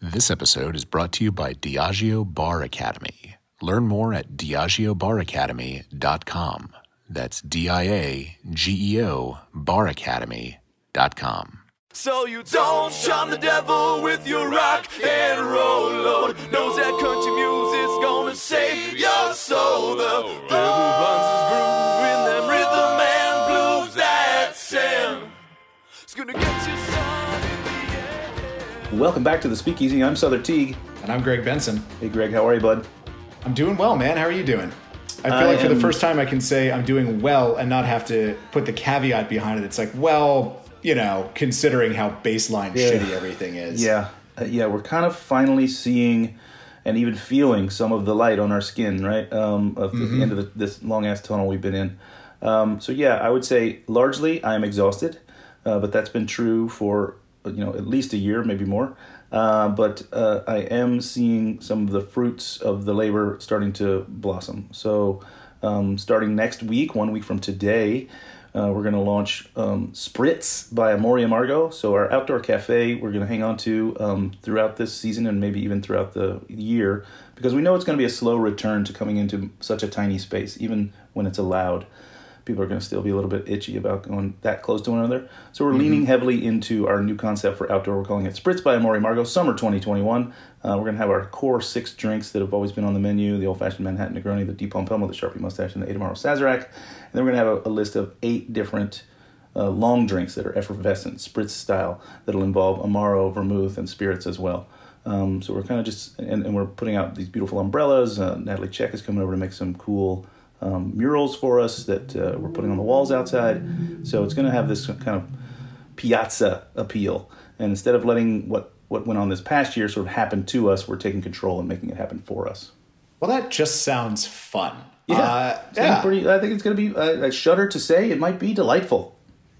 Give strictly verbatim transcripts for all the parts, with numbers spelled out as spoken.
This episode is brought to you by Diageo Bar Academy. Learn more at diageo bar academy dot com. That's D I A G E O bar academy dot com. So you don't shun the devil with your rock and roll load. Knows that country music's gonna save your soul. The devil runs his groove in them rhythm and blues that sound. It's gonna get you some in the end. Welcome back to the Speakeasy. I'm Souther Teague. And I'm Greg Benson. Hey, Greg, how are you, bud? I'm doing well, man. How are you doing? I feel I like for am- the first time I can say I'm doing well and not have to put the caveat behind it. It's like, well, you know, considering how baseline Yeah. shitty everything is. Yeah, uh, yeah, we're kind of finally seeing and even feeling some of the light on our skin, right? Um, of the, the end of the, this long-ass tunnel we've been in. Um, so, yeah, I would say largely I am exhausted, uh, but that's been true for, you know, at least a year, maybe more. Uh, but uh, I am seeing some of the fruits of the labor starting to blossom. So um, starting next week, one week from today, uh, we're going to launch um, Spritz by Amore Amargo. So our outdoor cafe we're going to hang on to um, throughout this season and maybe even throughout the year, because we know it's going to be a slow return to coming into such a tiny space, even when it's allowed. People are going to still be a little bit itchy about going that close to one another. So we're mm-hmm. leaning heavily into our new concept for outdoor. We're calling it Spritz by Amore Amargo Summer twenty twenty-one. Uh, we're going to have our core six drinks that have always been on the menu: the old-fashioned Manhattan Negroni, the Deep Pompelmo, the Sharpie Mustache, and the Adamaro Sazerac. And then we're going to have a, a list of eight different uh, long drinks that are effervescent, Spritz style, that'll involve Amaro, vermouth, and spirits as well. Um, so we're kind of just, and, and we're putting out these beautiful umbrellas. Uh, Natalie Check is coming over to make some cool Um, murals for us that uh, we're putting on the walls outside. So it's going to have this kind of piazza appeal. And instead of letting what, what went on this past year sort of happen to us, we're taking control and making it happen for us. Well, that just sounds fun. Yeah. Uh, It's gonna be yeah. pretty, I think it's going to be, uh, I shudder to say, it might be delightful.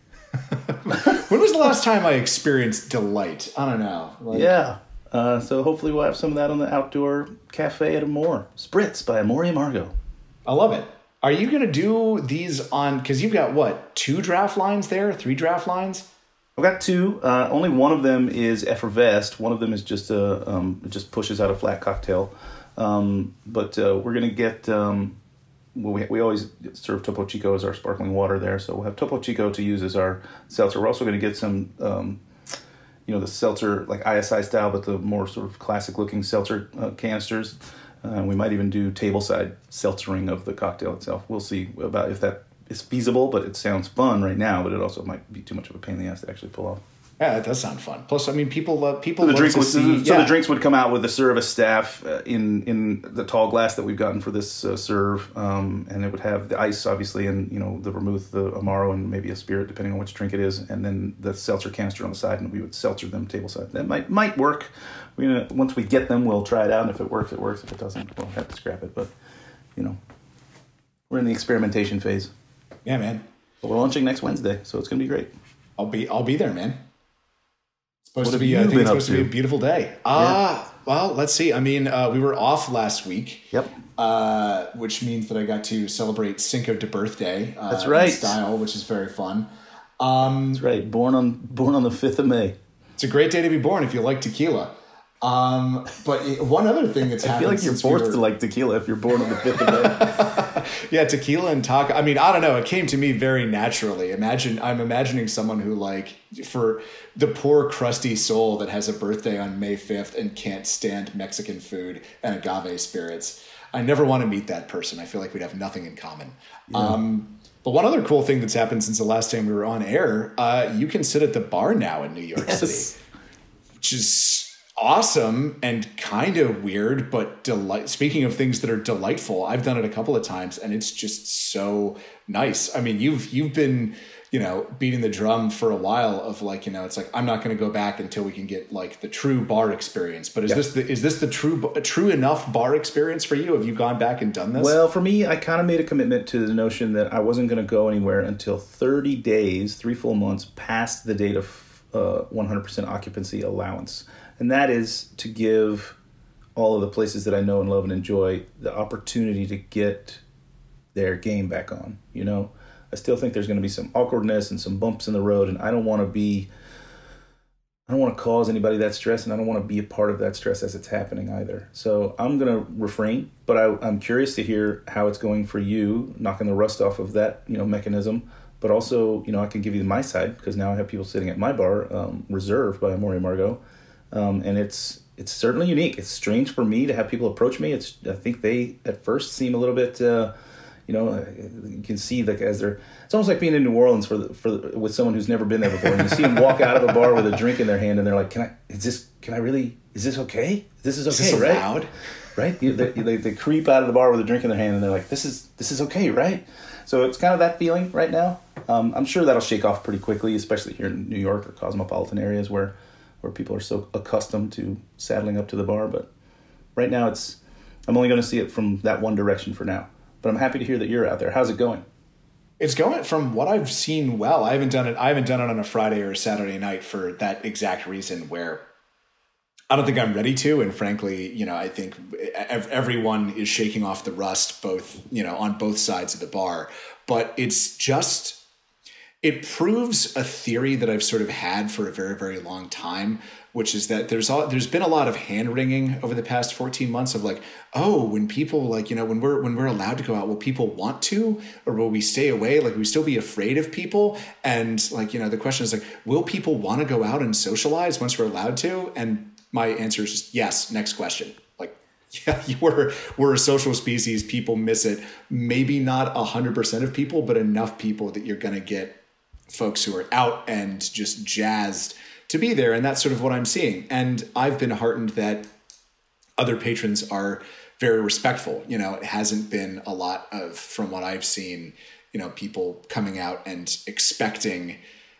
When was the last time I experienced delight? I don't know. Like, Yeah. Uh, so hopefully we'll have some of that on the outdoor cafe at Amore. Spritz by Amore Amargo. I love it. Are you going to do these on, because you've got, what, two draft lines there? Three draft lines? I've got two. Uh, only one of them is effervesced. One of them is just a um, it just pushes out a flat cocktail. Um, but uh, we're gonna get. Um, well, we we always serve Topo Chico as our sparkling water there, so we'll have Topo Chico to use as our seltzer. We're also going to get some, um, you know, the seltzer like I S I style, but the more sort of classic looking seltzer uh, canisters. Uh, we might even do tableside seltzering of the cocktail itself. We'll see about if that is feasible, but it sounds fun right now, but it also might be too much of a pain in the ass to actually pull off. Yeah, that does sound fun. Plus, I mean, people love people So the, love drink to would, see. so yeah. the drinks would come out with the service staff uh, in in the tall glass that we've gotten for this uh, serve, um, and it would have the ice, obviously, and you know the vermouth, the Amaro, and maybe a spirit, depending on which drink it is, and then the seltzer canister on the side, and we would seltzer them tableside. That might might work. We're gonna, once we get them, we'll try it out, and if it works, it works. If it doesn't, we'll have to scrap it. But you know, we're in the experimentation phase. Yeah, man. But we're launching next Wednesday, so it's gonna be great. I'll be I'll be there, man. It's supposed What to have be. you I think been it's up supposed to? be to? a beautiful day. Ah, uh, well, let's see. I mean, uh, we were off last week. Yep. Uh, which means that I got to celebrate Cinco de Birthday. Uh, That's right. In style, which is very fun. Um, That's right. Born on born on the fifth of May. it's a great day to be born if you like tequila. Um, but it- one other thing that's I happened feel like you're since we forced were- to like tequila if you're born on the fifth of May. Yeah, tequila and taco. I mean, I don't know. It came to me very naturally. Imagine, I'm imagining someone who, like, for the poor crusty soul that has a birthday on May fifth and can't stand Mexican food and agave spirits. I never want to meet that person. I feel like we'd have nothing in common. Yeah. Um, but one other cool thing that's happened since the last time we were on air, uh, you can sit at the bar now in New York Yes. City, which is awesome and kind of weird, but delight. Speaking of things that are delightful, I've done it a couple of times, and it's just so nice. I mean, you've you've been, you know, beating the drum for a while of like, you know, it's like I'm not going to go back until we can get like the true bar experience. But is Yeah. this the is this the true true enough bar experience for you? Have you gone back and done this? Well, for me, I kind of made a commitment to the notion that I wasn't going to go anywhere until thirty days, three full months past the date of uh, one hundred percent occupancy allowance. And that is to give all of the places that I know and love and enjoy the opportunity to get their game back on. You know, I still think there's going to be some awkwardness and some bumps in the road, and I don't want to be I don't want to cause anybody that stress, and I don't want to be a part of that stress as it's happening either. So I'm going to refrain, but I, I'm curious to hear how it's going for you, knocking the rust off of that, you know, mechanism. But also, you know, I can give you my side because now I have people sitting at my bar, um, Reserve by Amor y Amargo, um, and it's it's certainly unique. It's strange for me to have people approach me. It's I think they at first seem a little bit. Uh, You know, you can see like as they're. It's almost like being in New Orleans for the, for the, with someone who's never been there before. And you see them walk out of a bar with a drink in their hand, and they're like, "Can I? Is this? Can I really? Is this okay? This is okay, is this right? allowed? Right? You, they, they they creep out of the bar with a drink in their hand, and they're like, "This is this is okay, right?" So it's kind of that feeling right now. Um, I'm sure that'll shake off pretty quickly, especially here in New York or cosmopolitan areas where where people are so accustomed to saddling up to the bar. But right now, it's I'm only going to see it from that one direction for now. But I'm happy to hear that you're out there. How's it going? It's going from what I've seen well. I haven't done it. I haven't done it on a Friday or a Saturday night for that exact reason where I don't think I'm ready to. And frankly, you know, I think everyone is shaking off the rust, both, you know, on both sides of the bar. But it's just, it proves a theory that I've sort of had for a very, very long time, which is that there's all, there's been a lot of hand wringing over the past fourteen months of like, oh, when people like, you know, when we're, when we're allowed to go out, will people want to, or will we stay away? Like, we still be afraid of people. And like, you know, the question is like, will people want to go out and socialize once we're allowed to? And my answer is just yes. Next question. Like, yeah, we're, we're a social species. People miss it. Maybe not a hundred percent of people, but enough people that you're going to get folks who are out and just jazzed to be there. And that's sort of what I'm seeing. And I've been heartened that other patrons are very respectful. You know, it hasn't been a lot of, from what I've seen, you know, people coming out and expecting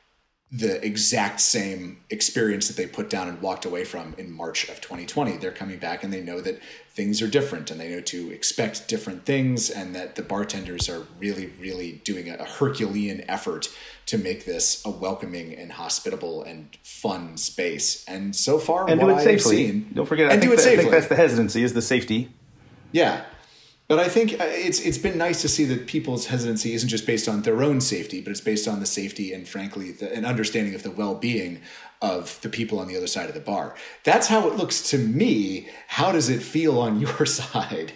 the exact same experience that they put down and walked away from in March of twenty twenty. They're coming back and they know that things are different and they know to expect different things, and that the bartenders are really, really doing a Herculean effort to make this a welcoming and hospitable and fun space. And so far, and what do it I've safely. seen, Don't forget, I and think, do it that, I safely. think that's the hesitancy, is the safety. Yeah. But I think it's it's been nice to see that people's hesitancy isn't just based on their own safety, but it's based on the safety and, frankly, the, an understanding of the well-being of the people on the other side of the bar. That's how it looks to me. How does it feel on your side?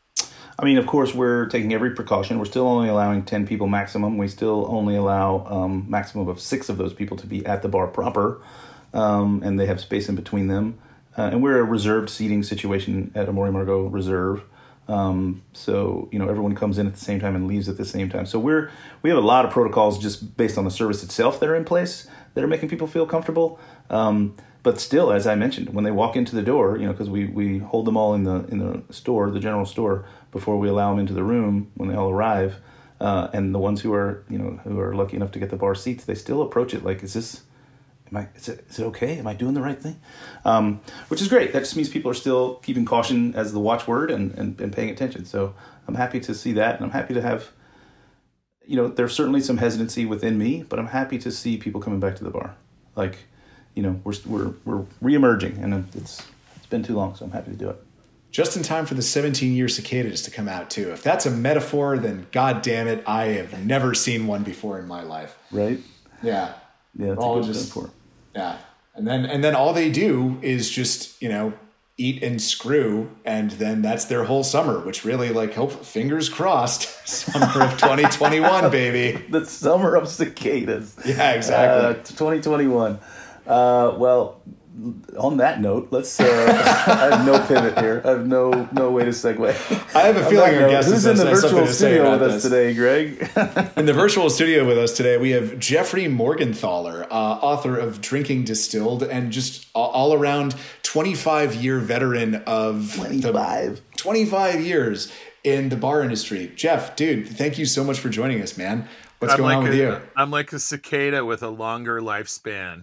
I mean, of course, we're taking every precaution. We're still only allowing ten people maximum. We still only allow um, maximum of six of those people to be at the bar proper, um, and they have space in between them. Uh, and we're a reserved seating situation at Amor y Amargo Reserve. Um, so, you know, everyone comes in at the same time and leaves at the same time. So we're, we have a lot of protocols just based on the service itself that are in place that are making people feel comfortable. Um, but still, as I mentioned, when they walk into the door, you know, cause we, we hold them all in the, in the store, the general store, before we allow them into the room when they all arrive. Uh, and the ones who are, you know, who are lucky enough to get the bar seats, they still approach it like, is this, Am I, is it, is it okay? Am I doing the right thing? Um, which is great. That just means people are still keeping caution as the watchword and, and, and paying attention. So I'm happy to see that. And I'm happy to have, you know, there's certainly some hesitancy within me, but I'm happy to see people coming back to the bar. Like, you know, we're, we're, we're reemerging, and it's, it's been too long. So I'm happy to do it. Just in time for the seventeen-year cicadas to come out, too. If that's a metaphor, then God damn it, I have never seen one before in my life. Right? Yeah. Yeah, that's all a good just, metaphor. Yeah. And then and then all they do is just, you know, eat and screw, and then that's their whole summer, which really, like, hope fingers crossed, summer of twenty twenty-one, baby. The summer of cicadas. Yeah, exactly. Uh, twenty twenty-one. Uh, well, on that note, let's. Uh, I have no pivot here. I have no no way to segue. I have a feeling our guest who's in the has something virtual to say studio about with us this. today, Greg? In the virtual studio with us today, we have Jeffrey Morgenthaler, uh, author of Drinking Distilled, and just all around twenty-five year veteran of twenty-five. The, twenty-five years in the bar industry. Jeff, dude, thank you so much for joining us, man. What's I'm going like on with a, you? I'm like a cicada with a longer lifespan.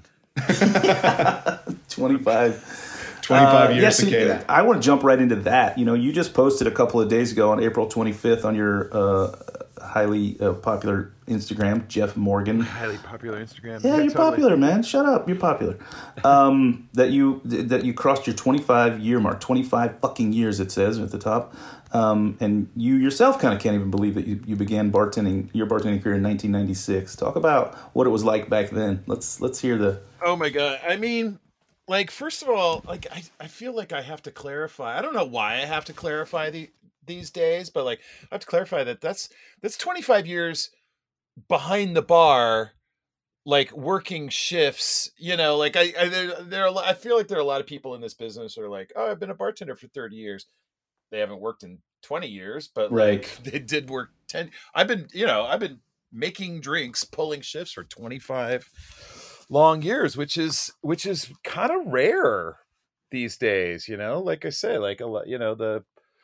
twenty-five. twenty-five uh, years yeah, see, cicada. I want to jump right into that. You know, you just posted a couple of days ago on April twenty-fifth on your uh, highly uh, popular Instagram, Jeff Morgan. Highly popular Instagram. Yeah, you're totally. popular, man. Shut up, you're popular. Um, that you that you crossed your twenty-five year mark, twenty-five fucking years. It says at the top, um, and you yourself kind of can't even believe that you, you began bartending your bartending career in nineteen ninety-six. Talk about what it was like back then. Let's let's hear the. Oh my god! I mean, like first of all, like I, I feel like I have to clarify. I don't know why I have to clarify the these days, but like I have to clarify that that's that's twenty-five years behind the bar, like working shifts. You know, like I I there, there are, a lot- I feel like there are a lot of people in this business who are like, oh, I've been a bartender for thirty years. They haven't worked in twenty years, but Right. like they did work ten. I've been, you know, I've been making drinks, pulling shifts for twenty-five long years, which is which is kind of rare these days. You know, like I say, like a lot, you know, the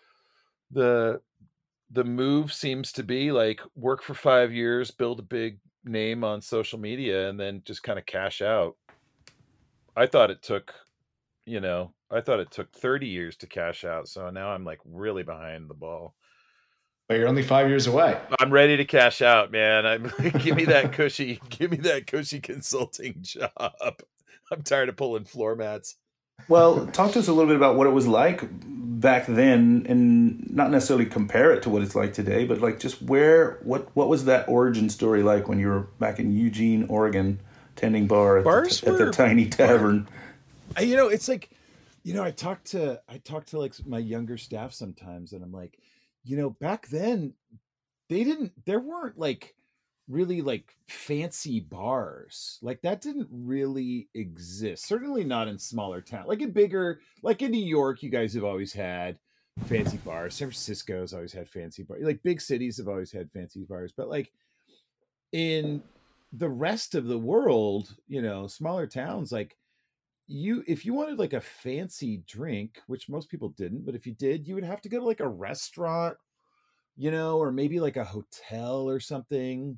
the the move seems to be like work for five years, build a big name on social media, and then just kind of cash out. I thought it took, you know, I thought it took thirty years to cash out. So now I'm like really behind the ball. But you're only five years away. I'm ready to cash out, man. I'm give me that cushy, give me that cushy consulting job. I'm tired of pulling floor mats. Well, talk to us a little bit about what it was like back then, and not necessarily compare it to what it's like today, but like just where, what, what was that origin story like when you were back in Eugene, Oregon, tending bar at, Bars the, at the were- tiny tavern? I, you know, it's like, you know, I talk to I talk to like my younger staff sometimes, and I'm like, you know, back then they didn't, there weren't like really like fancy bars. Like that didn't really exist. Certainly not in smaller towns. Like in bigger, like in New York, you guys have always had fancy bars. San Francisco's always had fancy bars. Like big cities have always had fancy bars. But like in the rest of the world, you know, smaller towns, like you, if you wanted like a fancy drink, which most people didn't, but if you did, you would have to go to like a restaurant, you know, or maybe like a hotel or something.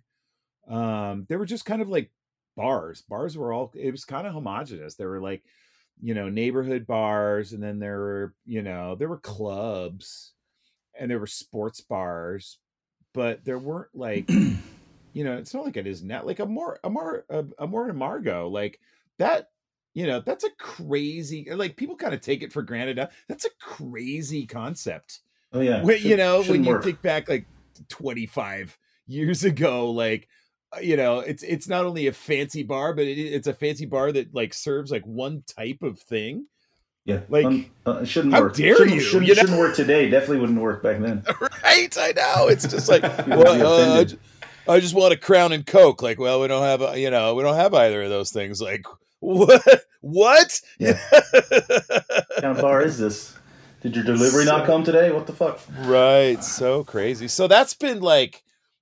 Um, they were just kind of like bars. Bars were all, it was kind of homogenous. There were like, you know, neighborhood bars, and then there were, you know, there were clubs, and there were sports bars, but there weren't like, you know, it's not like it is now. Like a more, a more, a, a more Amargo, like that, you know, that's a crazy, like people kind of take it for granted now. That's a crazy concept. Oh yeah, When, you know, when shouldn't you work. think back like twenty-five years ago, like, uh, you know, it's it's not only a fancy bar, but it, it's a fancy bar that like serves like one type of thing. Yeah, like, um, uh, it shouldn't how work. dare shouldn't, you, Shouldn't, you know? shouldn't work today. Definitely wouldn't work back then. Right? I know. It's just like, People would be well, uh, I offended. ju- I just want a Crown and Coke. Like, well, we don't have, a, you know, we don't have either of those things. Like, what? What? Yeah. What kind of bar is this? Did your delivery not come today? What the fuck? Right. So crazy. So that's been like,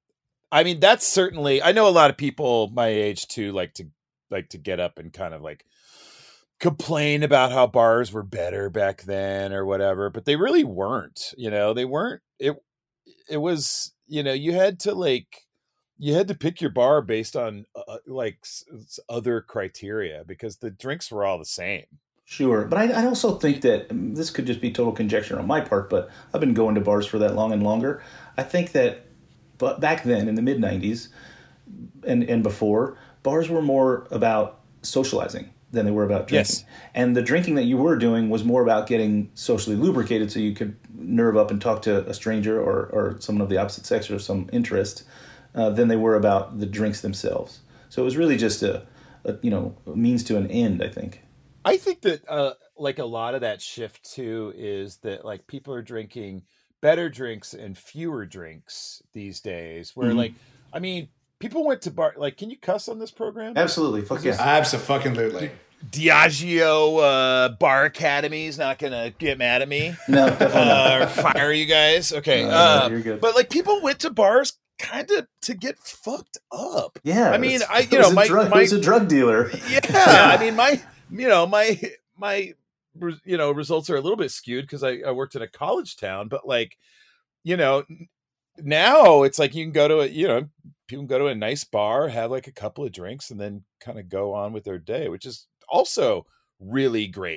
I mean, that's certainly, I know a lot of people my age too, like to, like to get up and kind of like complain about how bars were better back then or whatever, but they really weren't, you know, they weren't, it, it was, you know, you had to like, you had to pick your bar based on uh, like s- s- other criteria because the drinks were all the same. Sure, but I, I also think that um, this could just be total conjecture on my part, but I've been going to bars for that long and longer. I think that but back then in the mid nineties and, and before, bars were more about socializing than they were about drinking. Yes. And the drinking that you were doing was more about getting socially lubricated so you could nerve up and talk to a stranger or, or someone of the opposite sex or some interest uh, than they were about the drinks themselves. So it was really just a, a you know a means to an end, I think. I think that uh, like a lot of that shift too is that like people are drinking better drinks and fewer drinks these days. Where Mhm. like, I mean, people went to bar. Like, can you cuss on this program? Absolutely, fuck yeah. Absolutely. Diageo uh, Bar Academy is not gonna get mad at me No, definitely not. uh, or fire you guys. Okay, No, no, uh, you're good. but like people went to bars kind of to get fucked up. Yeah, I mean, it's- I it you was know a my drug, my it was a drug dealer. yeah, I mean my you know my my res- you know results are a little bit skewed because I, I worked in a college town, but like you know n- now it's like you can go to a you know people can go to a nice bar, have like a couple of drinks, and then kind of go on with their day, which is also really great.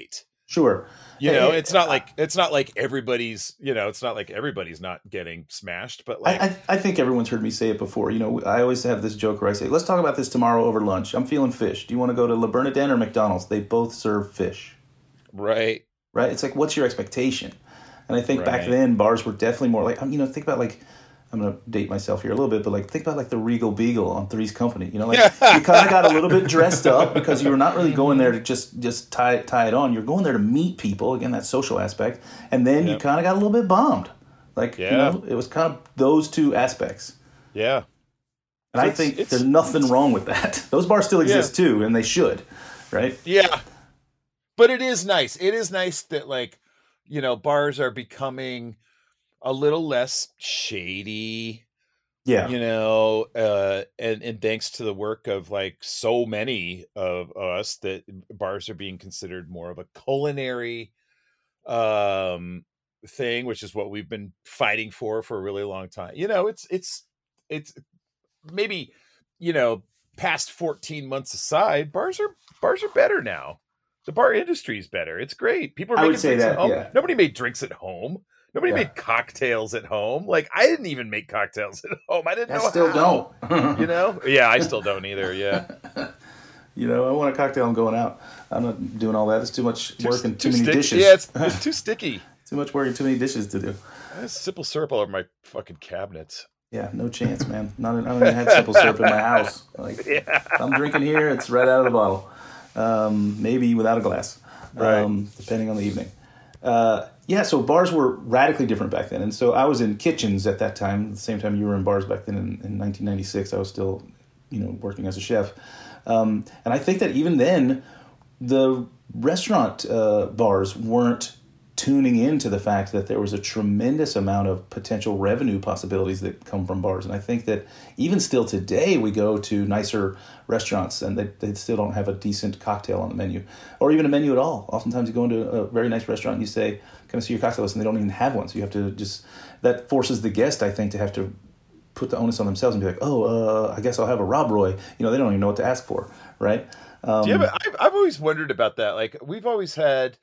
Sure. You Hey, know, hey, it's not like it's not like everybody's, you know, it's not like everybody's not getting smashed, but like I, I, I think everyone's heard me say it before. You know, I always have this joke where I say, let's talk about this tomorrow over lunch. I'm feeling fish. Do you want to go to Le Bernardin or McDonald's? They both serve fish, right. right? It's like, what's your expectation? And I think back Right. then, bars were definitely more like, you know, think about like, I'm going to date myself here a little bit, but like, think about like the Regal Beagle on Three's Company. You know, like you kind of got a little bit dressed up because you were not really going there to just just tie tie it on. You're going there to meet people. Again, that social aspect, and then you Yep. kind of got a little bit bombed. Like, you Yeah. know, it was kind of those two aspects. Yeah. And I It's- think it's- there's nothing wrong with that. Those bars still exist too, and they should, right? Yeah. But it is nice. It is nice that like, you know, bars are becoming a little less shady, Yeah. you know, uh, and, and thanks to the work of like so many of us, that bars are being considered more of a culinary um, thing, which is what we've been fighting for for a really long time. You know, it's, it's, it's maybe, you know, past fourteen months aside, bars are, bars are better now. The bar industry is better. It's great. People are I making would say drinks that, at home. yeah. Nobody made drinks at home. Nobody Yeah. made cocktails at home. Like I didn't even make cocktails at home. I didn't I know still how. don't. You know? Yeah, I still don't either. Yeah. You know, I want a cocktail, I'm going out. I'm not doing all that. It's too much work and too, many sticky. dishes. Yeah, it's, it's too sticky. Too much work and too many dishes to do. There's simple syrup all over my fucking cabinets. Yeah, no chance, man. Not, I don't even have simple syrup in my house. Like, Yeah. if I'm drinking here, it's right out of the bottle. Um, maybe without a glass, Right. um, depending on the evening. Uh, yeah, so bars were radically different back then. And so I was in kitchens at that time, the same time you were in bars back then in, in nineteen ninety-six. I was still, you know, working as a chef. Um, and I think that even then, the restaurant uh, bars weren't tuning into the fact that there was a tremendous amount of potential revenue possibilities that come from bars. And I think that even still today, we go to nicer restaurants and they, they still don't have a decent cocktail on the menu or even a menu at all. Oftentimes you go into a very nice restaurant and you say, can I see your cocktail list? And they don't even have one. So you have to just, that forces the guest, I think, to have to put the onus on themselves and be like, oh, uh, I guess I'll have a Rob Roy. You know, they don't even know what to ask for, right? Um, Do you have a, I've, I've always wondered about that. Like we've always had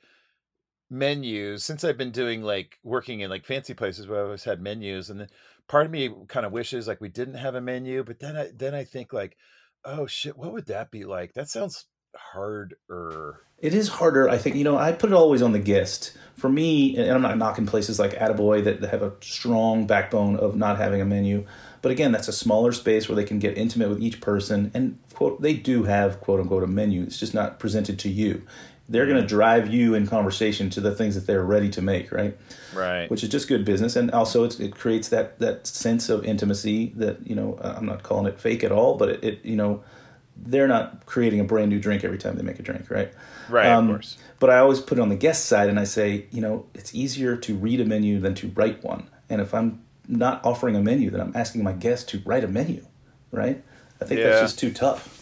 menus since I've been doing like working in like fancy places where I've always had menus, and then part of me kind of wishes like we didn't have a menu, but then I then I think like, oh shit, what would that be like? That sounds harder. It is harder, I think. You know, I put it always on the guest. For me, and I'm not knocking places like Attaboy that have a strong backbone of not having a menu. But again, that's a smaller space where they can get intimate with each person. And, quote, they do have, quote unquote, a menu. It's just not presented to you. They're going to drive you in conversation to the things that they're ready to make, right? Right. Which is just good business. And also it's, it creates that, that sense of intimacy that, you know, I'm not calling it fake at all, but it, it you know, they're not creating a brand new drink every time they make a drink, right? Right, Um, of course. But I always put it on the guest side and I say, you know, it's easier to read a menu than to write one. And if I'm not offering a menu, then I'm asking my guest to write a menu, right? I think Yeah. that's just too tough.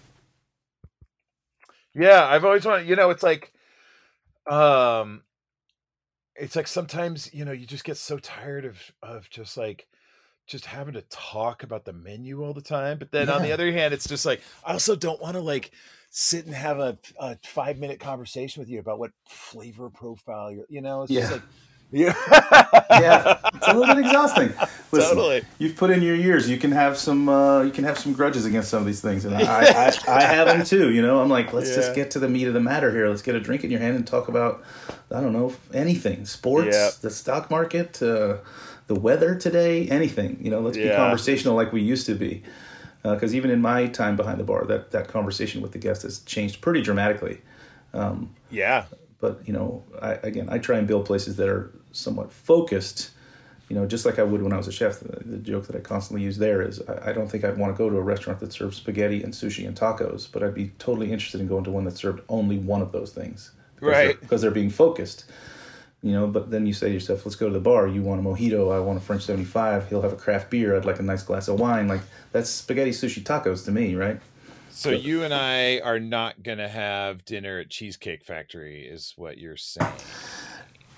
Yeah, I've always wanted, you know, it's like, um, it's like sometimes, you know, you just get so tired of, of just like, just having to talk about the menu all the time. But then on the Yeah. other hand, it's just like, I also don't want to like sit and have a, a five minute conversation with you about what flavor profile you're, you know, it's Yeah. just like, yeah, Yeah, it's a little bit exhausting. Listen, Totally. You've put in your years. You can have some. Uh, you can have some grudges against some of these things, and I, I, I have them too. You know, I'm like, let's Yeah. just get to the meat of the matter here. Let's get a drink in your hand and talk about, I don't know, anything, sports, Yeah. the stock market, uh, the weather today, anything. You know, let's be Yeah. conversational like we used to be. Because even in my time behind the bar, that that conversation with the guest has changed pretty dramatically. yeah, But, you know, I, again, I try and build places that are somewhat focused, you know, just like I would when I was a chef. The, the joke that I constantly use there is I, I don't think I'd want to go to a restaurant that serves spaghetti and sushi and tacos, but I'd be totally interested in going to one that served only one of those things. Because Right. They're, because they're being focused. You know, but then you say to yourself, let's go to the bar. You want a mojito, I want a French seventy-five. He'll have a craft beer. I'd like a nice glass of wine. Like, that's spaghetti, sushi, tacos to me, right? So you and I are not going to have dinner at Cheesecake Factory is what you're saying.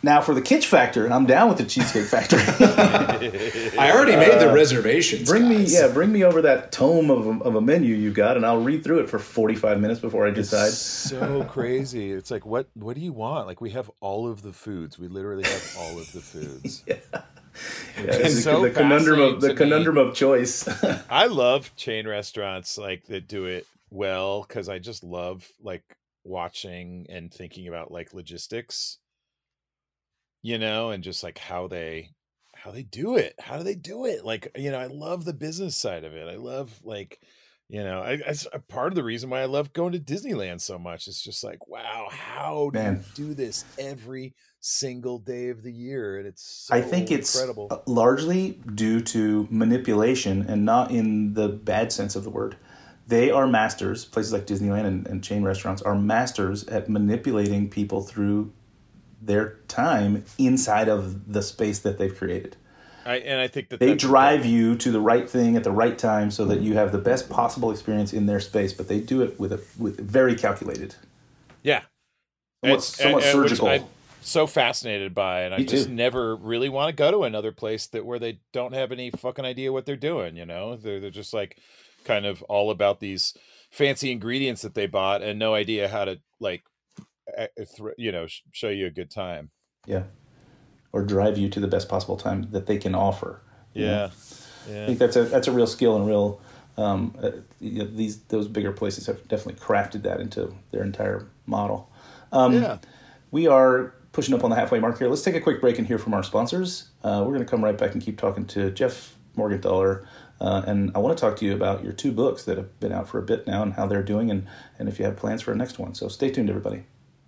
Now for the kitsch factor, I'm down with the Cheesecake Factory. I already made the reservations. Bring guys. me, yeah, bring me over that tome of a, of a menu you've got, and I'll read through it for forty-five minutes before I decide. It's so crazy. It's like, what what do you want? Like, we have all of the foods. We literally have all of the foods. yeah. Yeah, it's so the conundrum of the fascinating to conundrum me. of choice. I love chain restaurants like that do it well because I just love like watching and thinking about like logistics, you know, and just like how they how they do it. How do they do it? Like, you know, I love the business side of it. I love like, you know, I, I a part of the reason why I love going to Disneyland so much. It's just like, wow, how do Man. you do this every single day of the year? And it's so I think it's incredible. largely due to manipulation and not in the bad sense of the word. They are masters, places like Disneyland and, and chain restaurants are masters at manipulating people through their time inside of the space that they've created. I, and I think that They that's drive you to the right thing at the right time so that you have the best possible experience in their space, but they do it with a with very calculated. Yeah. Somewhat, It's somewhat and- and which surgical. I'm so fascinated by, and I Me just too. never really want to go to another place that where they don't have any fucking idea what they're doing. You know, they're they're just like kind of all about these fancy ingredients that they bought and no idea how to like, eh, th- you know, sh- show you a good time. Yeah. Or drive you to the best possible time that they can offer. you know? Yeah, I yeah, think that's a that's a real skill and real. Um, uh, you know, these those bigger places have definitely crafted that into their entire model. Um, yeah. We are pushing up on the halfway mark here. Let's take a quick break and hear from our sponsors. Uh, we're going to come right back and keep talking to Jeff Morgenthaler. Uh, and I want to talk to you about your two books that have been out for a bit now and how they're doing and, and if you have plans for a next one. So stay tuned, everybody.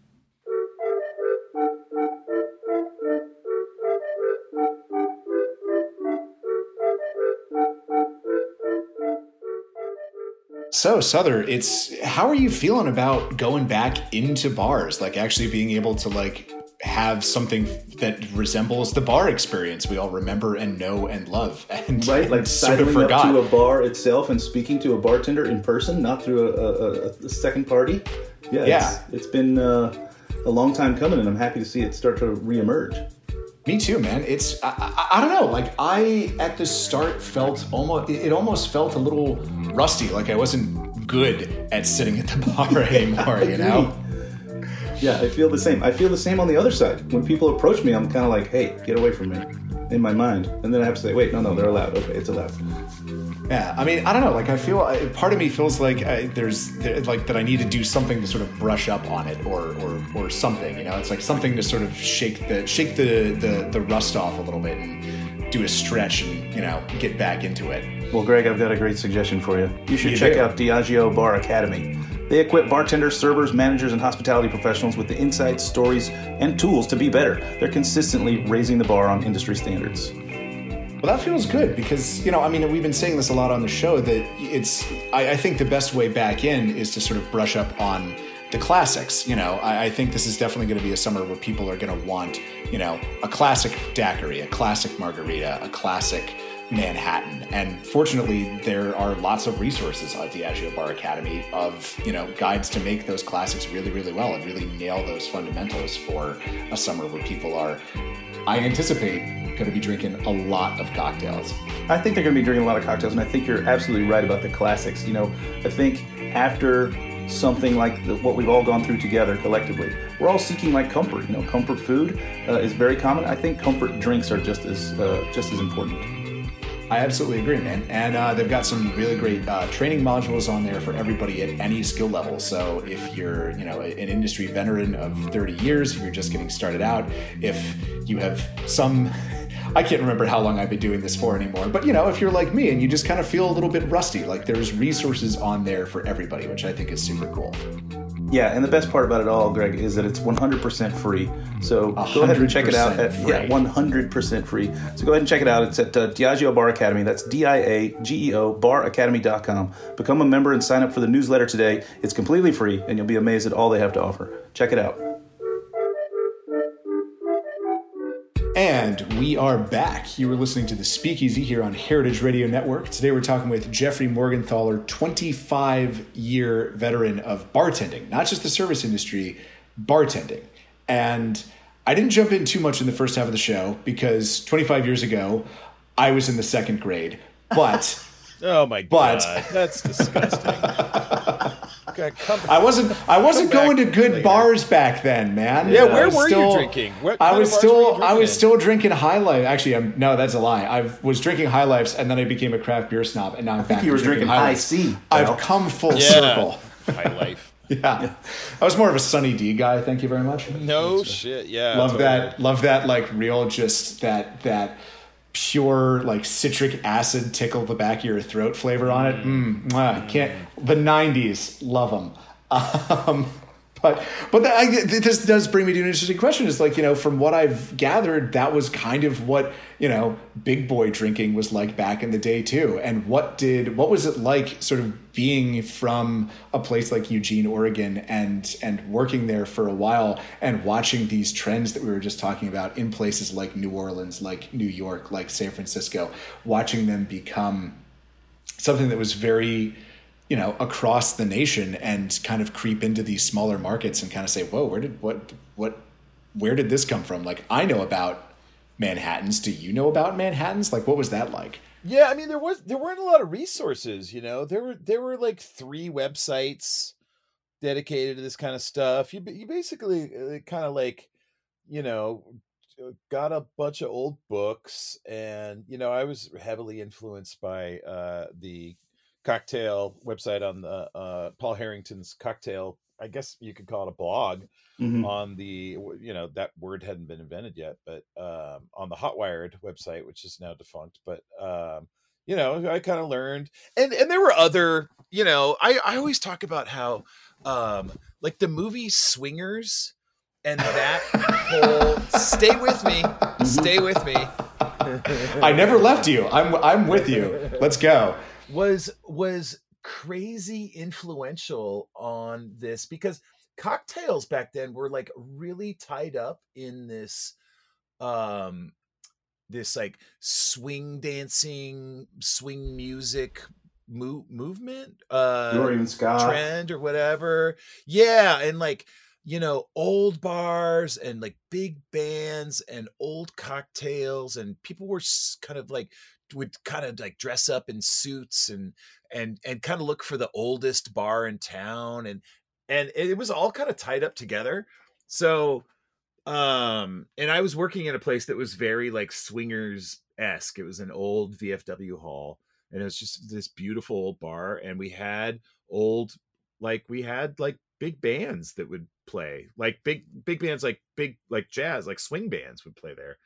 So, Souther, it's how are you feeling about going back into bars? Like actually being able to like have something that resembles the bar experience we all remember and know and love, and Right, like sort of sidling up forgot. to a bar itself and speaking to a bartender in person, not through a, a, a second party. Yeah, Yeah. It's, it's been uh, a long time coming, and I'm happy to see it start to reemerge. Me too, man. It's I, I, I don't know. Like I at the start felt almost it almost felt a little rusty. Like I wasn't good at sitting at the bar anymore. You know. Yeah, I feel the same. I feel the same on the other side. When people approach me, I'm kind of like, "Hey, get away from me," in my mind, and then I have to say, "Wait, no, no, they're allowed. Okay, it's allowed." Yeah, I mean, I don't know. Like, I feel I- part of me feels like I, there's there, like that I need to do something to sort of brush up on it, or or or something. You know, it's like something to sort of shake the shake the the, the rust off a little bit and do a stretch and you know get back into it. Well, Greg, I've got a great suggestion for you. You should You check do. out Diageo Bar Academy. They equip bartenders, servers, managers, and hospitality professionals with the insights, stories, and tools to be better. They're consistently raising the bar on industry standards. Well, that feels good because, you know, I mean, we've been saying this a lot on the show that it's, I, I think the best way back in is to sort of brush up on the classics. You know, I, I think this is definitely going to be a summer where people are going to want, you know, a classic daiquiri, a classic margarita, a classic Manhattan. And fortunately, there are lots of resources at the Diageo Bar Academy of, you know, guides to make those classics really, really well and really nail those fundamentals for a summer where people are, I anticipate, going to be drinking a lot of cocktails. I think they're going to be drinking a lot of cocktails, and I think you're absolutely right about the classics. You know, I think after something like the, what we've all gone through together collectively, we're all seeking like comfort. You know, comfort food uh, is very common. I think comfort drinks are just as uh, just as important. I absolutely agree, man. And uh, they've got some really great uh, training modules on there for everybody at any skill level. So if you're, you know, an industry veteran of thirty years, if you're just getting started out, if you have some, I can't remember how long I've been doing this for anymore, but you know, if you're like me and you just kind of feel a little bit rusty, like there's resources on there for everybody, which I think is super cool. Yeah, and the best part about it all, Greg, is that it's one hundred percent free. So go ahead and check it out. At, free. yeah, one hundred percent free. So go ahead and check it out. It's at uh, Diageo Bar Academy. That's D I A G E O bar academy dot com. Become a member and sign up for the newsletter today. It's completely free, and you'll be amazed at all they have to offer. Check it out. And we are back. You were listening to The Speakeasy here on Heritage Radio Network. Today we're talking with Jeffrey Morgenthaler, twenty-five-year veteran of bartending, not just the service industry, bartending. And I didn't jump in too much in the first half of the show because twenty-five years ago, I was in the second grade. But oh my but, god, that's disgusting. Okay, come, I wasn't. I wasn't going to good later. bars back then, man. Yeah, where were were you drinking? What I kind was of bars were you still. I was drinking still drinking High Life. Actually, I'm, no, that's a lie. I was drinking High Lifes, and then I became a craft beer snob, and now I'm I back think you to were drinking High High Life. C. I've come full Yeah. circle. High Life. Yeah. I was more of a Sunny D guy. Thank you very much. No shit. Yeah. Love totally. that. Love that. Like real, just that that pure like citric acid tickle the back of your throat flavor on it. Mm, mwah, can't. The nineties, love them. Um, but but that, I, this does bring me to an interesting question. Is like, you know, from what I've gathered, that was kind of what, you know, big boy drinking was like back in the day too. And what did what was it like sort of being from a place like Eugene, Oregon, and and working there for a while and watching these trends that we were just talking about in places like New Orleans, like New York, like San Francisco, watching them become something that was very, you know, across the nation and kind of creep into these smaller markets and kind of say, whoa, where did, what, what, where did this come from? Like, I know about Manhattans. Do you know about Manhattans? Like, what was that like? Yeah, I mean, there was there weren't a lot of resources, you know. There were there were like three websites dedicated to this kind of stuff. You you basically uh, kind of like, you know, got a bunch of old books, and you know, I was heavily influenced by uh, the cocktail website on the uh, Paul Harrington's cocktail. I guess you could call it a blog. Mm-hmm. On the, you know, that word hadn't been invented yet, but um, on the Hotwired website, which is now defunct. But um, you know, I kind of learned, and and there were other, you know, I I always talk about how um, like the movie Swingers and that whole stay with me, stay with me. I never left you. I'm I'm with you. Let's go. Was was crazy influential on this because cocktails back then were like really tied up in this um this like swing dancing, swing music mo- movement uh or even ska trend or whatever. Yeah, and like, you know, old bars and like big bands and old cocktails, and people were kind of like would kind of like dress up in suits and and and kind of look for the oldest bar in town, and and it was all kind of tied up together. So um and I was working at a place that was very like swingers-esque. It was an old V F W hall, and it was just this beautiful old bar, and we had old like we had like big bands that would play, like big big bands, like big like jazz, like swing bands would play there.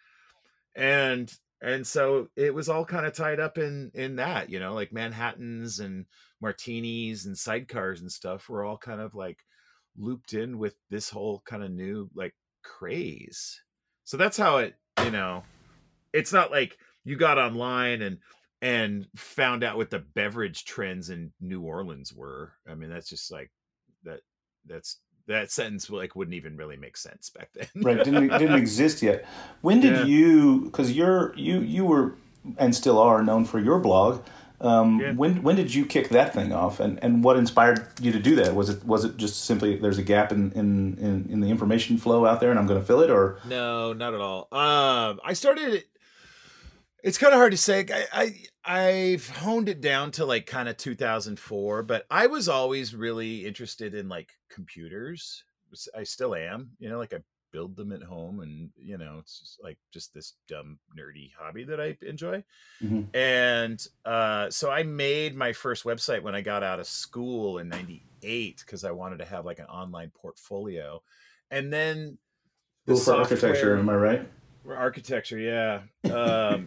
And and so it was all kind of tied up in in that, you know, like Manhattans and martinis and sidecars and stuff were all kind of like looped in with this whole kind of new like craze. So that's how it, you know, it's not like you got online and and found out what the beverage trends in New Orleans were. I mean, that's just like that that's that sentence like wouldn't even really make sense back then. Right, didn't didn't exist yet. When did Yeah. you? Because you're you you were and still are known for your blog. Um, Yeah. When when did you kick that thing off, and, and what inspired you to do that? Was it was it just simply there's a gap in in, in, in the information flow out there, and I'm going to fill it, or No, not at all. Um, I started. It's kind of hard to say. I, I I've honed it down to like kind of two thousand four, but I was always really interested in like computers. I still am. You know, like I build them at home, and you know, it's just like just this dumb nerdy hobby that I enjoy. Mhm. And uh, so I made my first website when I got out of school in ninety-eight because I wanted to have like an online portfolio, and then the Cool for architecture? software- Am I right? architecture, yeah. Um,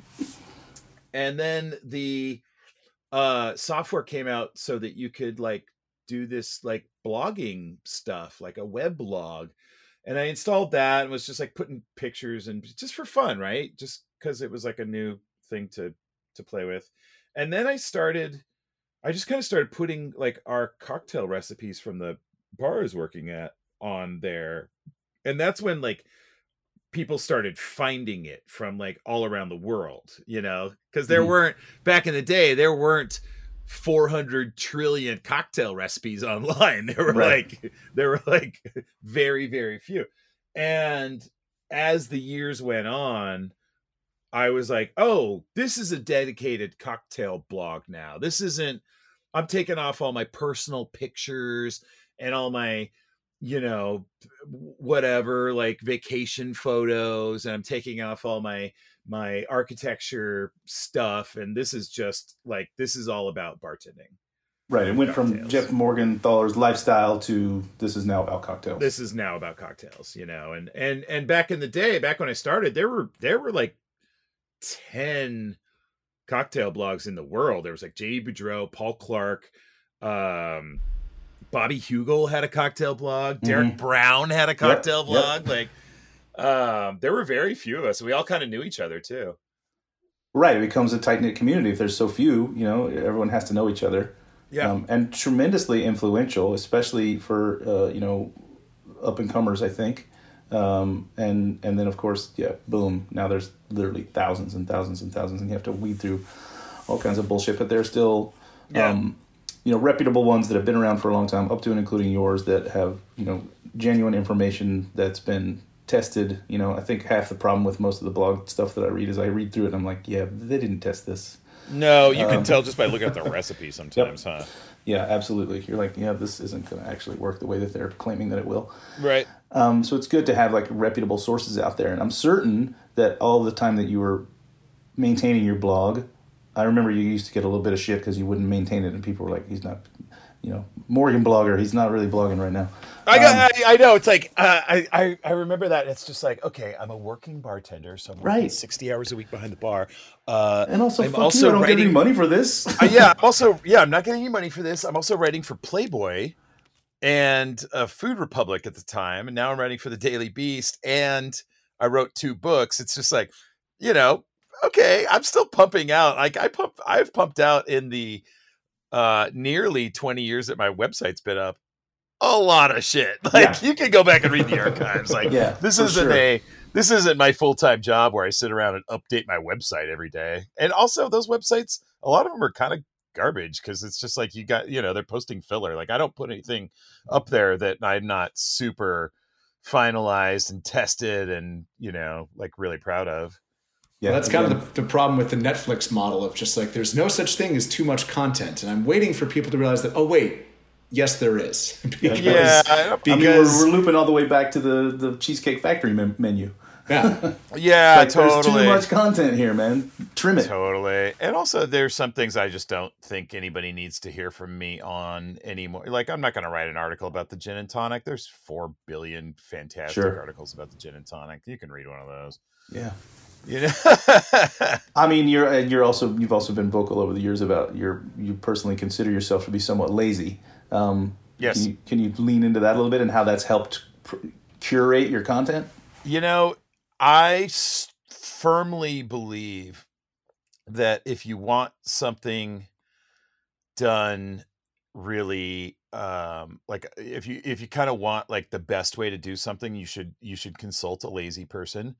and then the uh, software came out so that you could like do this like blogging stuff, like a web blog. And I installed that and was just like putting pictures and just for fun, right? Just because it was like a new thing to to play with. And then I started, I just kind of started putting like our cocktail recipes from the bar I was working at on there. And that's when like people started finding it from like all around the world, you know, because there Mhm. weren't back in the day, there weren't four hundred trillion cocktail recipes online. There were Right. like, there were like very, very few. And, as the years went on, I was like, oh, this is a dedicated cocktail blog now. This isn't, I'm taking off all my personal pictures and all my, you know, whatever, like vacation photos, and I'm taking off all my, my architecture stuff. And this is just like, this is all about bartending. Right. It went Cocktails. from Jeff Morgenthaler's lifestyle to this is now about cocktails. This is now about cocktails, you know, and, and, and back in the day, back when I started, there were, there were like ten cocktail blogs in the world. There was like J D Boudreau, Paul Clark, um, Bobby Hugel had a cocktail blog. Mm-hmm. Derek Brown had a cocktail yep, blog. Yep. Like, um, there were very few of us. We all kind of knew each other too. Right. It becomes a tight knit community. If there's so few, you know, everyone has to know each other. Yeah. Um, and tremendously influential, especially for, uh, you know, up and comers, I think. Um, and, and then of course, yeah, boom. Now there's literally thousands and thousands and thousands, and you have to weed through all kinds of bullshit, but there's still, yeah. um, you know, reputable ones that have been around for a long time, up to and including yours, that have, you know, genuine information that's been tested. You know, I think half the problem with most of the blog stuff that I read is I read through it and I'm like, yeah, they didn't test this. No, you can um, tell just by looking at the recipe sometimes, yep. huh? Yeah, absolutely. You're like, yeah, this isn't going to actually work the way that they're claiming that it will. Right. Um, so it's good to have like reputable sources out there. And I'm certain that all the time that you were maintaining your blog, I remember you used to get a little bit of shit because you wouldn't maintain it, and people were like, he's not, you know, Morgan blogger, he's not really blogging right now. I got, um, I, I know. It's like, uh, I, I, I remember that. It's just like, okay, I'm a working bartender, so I'm working right. sixty hours a week behind the bar. Uh, and also, I'm fuck also you, I don't writing, get any money for this. uh, yeah, I'm also, yeah, I'm not getting any money for this. I'm also writing for Playboy and uh, Food Republic at the time, and now I'm writing for the Daily Beast, and I wrote two books. It's just like, you know, okay, I'm still pumping out. Like I pump, I've pumped out in the uh, nearly twenty years that my website's been up, a lot of shit. Like yeah. you can go back and read the archives. Like yeah, this isn't sure. a, this isn't my full-time job where I sit around and update my website every day. And also those websites, a lot of them are kind of garbage because it's just like you got, you know, they're posting filler. Like I don't put anything up there that I'm not super finalized and tested and, you know, like really proud of. Yeah, well, that's kind of the, the problem with the Netflix model of just like, there's no such thing as too much content. And I'm waiting for people to realize that, oh, wait, yes, there is. because, yeah. Because I mean, we're, we're looping all the way back to the, the Cheesecake Factory me- menu. Yeah. yeah, like, totally. There's too much content here, man. Trim it. Totally. And also there's some things I just don't think anybody needs to hear from me on anymore. Like I'm not going to write an article about the gin and tonic. There's four billion fantastic sure. articles about the gin and tonic. You can read one of those. Yeah. You know? I mean, you're you're also you've also been vocal over the years about your you personally consider yourself to be somewhat lazy. Um, yes. Can you, can you lean into that a little bit and how that's helped pr- curate your content? You know, I s- firmly believe that if you want something done really, um, like if you if you kind of want like the best way to do something, you should you should consult a lazy person.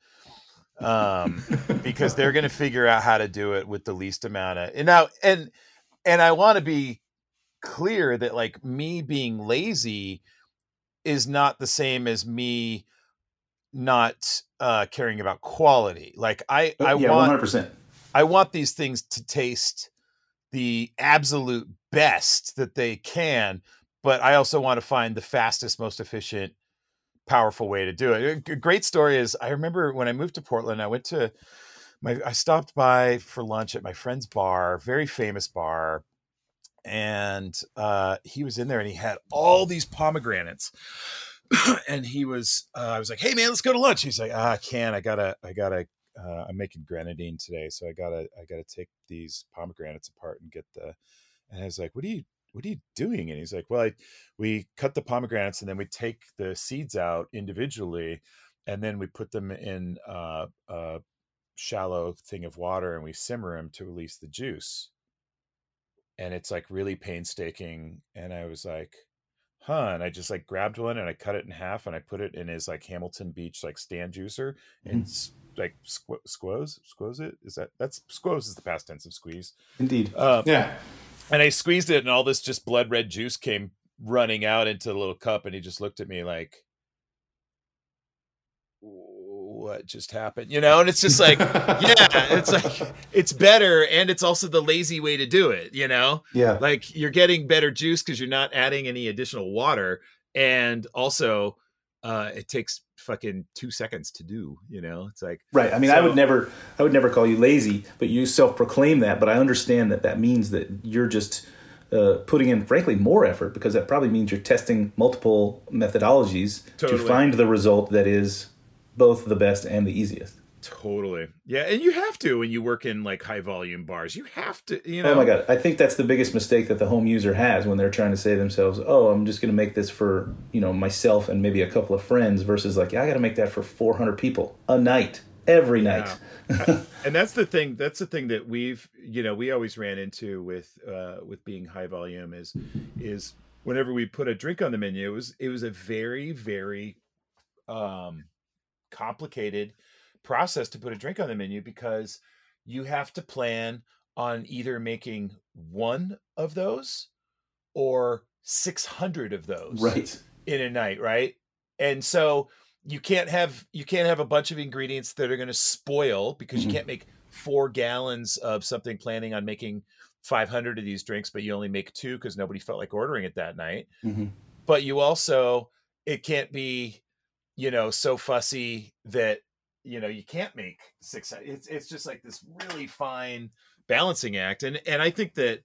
um because they're going to figure out how to do it with the least amount of and now and and I want to be clear that like me being lazy is not the same as me not uh caring about quality. Like I I yeah, want one hundred percent. I want these things to taste the absolute best that they can, but I also want to find the fastest, most efficient, powerful way to do it. A great story is I remember when I moved to Portland, I went to my, I stopped by for lunch at my friend's bar, very famous bar. And uh, he was in there and he had all these pomegranates and he was, uh, I was like, hey man, let's go to lunch. He's like, ah, I can't, I gotta, I gotta, uh, I'm making grenadine today. So I gotta, I gotta take these pomegranates apart and get the, and I was like, what are you, what are you doing? And he's like, well, I, we cut the pomegranates and then we take the seeds out individually and then we put them in uh, a shallow thing of water and we simmer them to release the juice. And it's like really painstaking. And I was like, huh. And I just like grabbed one and I cut it in half and I put it in his like Hamilton Beach, like stand juicer and mm-hmm. like squ- squoze, squoze it. Is that, that's squoze is the past tense of squeeze. Indeed. Um, yeah. And I squeezed it and all this just blood red juice came running out into the little cup. And he just looked at me like, what just happened, you know? And it's just like, yeah, it's like, it's better. And it's also the lazy way to do it, you know? Yeah. Like you're getting better juice because you're not adding any additional water. And also uh, it takes fucking two seconds to do, you know? It's like, right. I mean, so, I would never, I would never call you lazy, but you self-proclaim that. But I understand that that means that you're just uh, putting in, frankly, more effort, because that probably means you're testing multiple methodologies Totally. to find the result that is both the best and the easiest. Totally. Yeah. And you have to, when you work in like high volume bars, you have to, you know. Oh my God. I think that's the biggest mistake that the home user has when they're trying to say to themselves, oh, I'm just going to make this for, you know, myself and maybe a couple of friends, versus like, yeah, I got to make that for four hundred people a night, every night. Yeah. And that's the thing. That's the thing that we've, you know, we always ran into with, uh, with being high volume is, is whenever we put a drink on the menu, it was, it was a very, very, um, complicated process to put a drink on the menu, because you have to plan on either making one of those or six hundred of those Right. in a night. Right. And so you can't have, you can't have a bunch of ingredients that are going to spoil, because Mm-hmm. you can't make four gallons of something planning on making five hundred of these drinks, but you only make two because nobody felt like ordering it that night. Mm-hmm. But you also, it can't be, you know, so fussy that, you know, you can't make six. It's, it's just like this really fine balancing act. And, and I think that,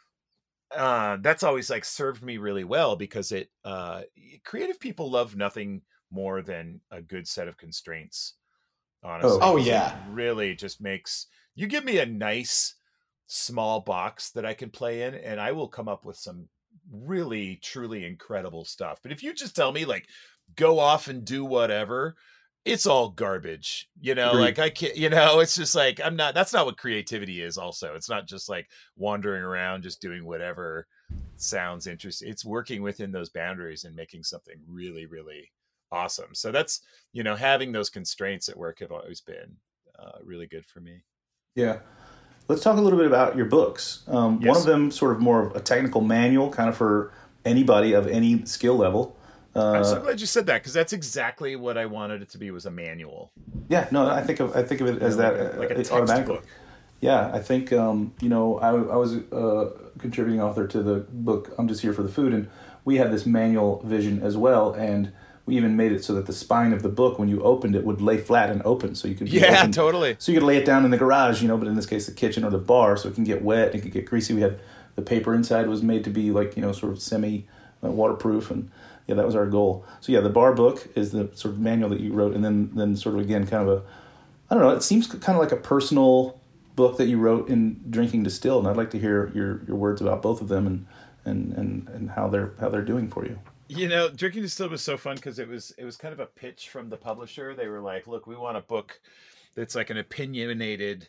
uh, that's always like served me really well, because it, uh, creative people love nothing more than a good set of constraints. Honestly. Oh, 'Cause yeah. it really just makes, you give me a nice small box that I can play in, and I will come up with some really truly incredible stuff. But if you just tell me like, go off and do whatever, it's all garbage, you know. Agreed. Like I can't, you know, it's just like, I'm not, that's not what creativity is. Also, it's not just like wandering around just doing whatever sounds interesting. It's working within those boundaries and making something really, really awesome. So that's, you know, having those constraints at work have always been uh, really good for me. Yeah. Let's talk a little bit about your books. Um, Yes. One of them sort of more of a technical manual, kind of for anybody of any skill level. Uh, I'm so glad you said that, because that's exactly what I wanted it to be, was a manual. yeah, no, I think of I think of it as You know, that like a, like a uh, text automatically. book. Yeah, I think um, you know I, I was a contributing author to the book I'm Just Here for the Food, and we had this manual vision as well, and we even made it so that the spine of the book, when you opened it, would lay flat and open, so you could be Yeah, open. totally. So you could lay it down in the garage, you know, but in this case the kitchen or the bar, so it can get wet, it can get greasy. We had the paper inside was made to be like, you know, sort of semi uh, waterproof, and yeah, that was our goal. So yeah, the bar book is the sort of manual that you wrote, and then then sort of again kind of a, I don't know, it seems kind of like a personal book that you wrote in Drinking Distilled, and I'd like to hear your, your words about both of them and, and, and, and how they're how they're doing for you. You know, Drinking Distilled was so fun because it was it was kind of a pitch from the publisher. They were like, "Look, we want a book that's like an opinionated,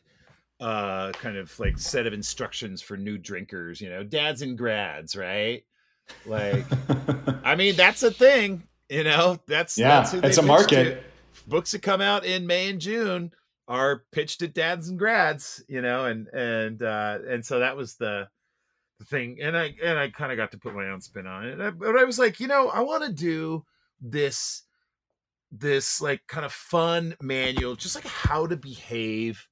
uh, kind of like set of instructions for new drinkers. You know, dads and grads, right? Like, I mean, that's a thing. You know, that's Yeah, that's who they it's a pitch market. to. Books that come out in May and June are pitched at dads and grads. You know, and and uh, and so that was the. The thing, and I and I kind of got to put my own spin on it. And I, but I was like, you know, I want to do this, this like kind of fun manual, just like how to behave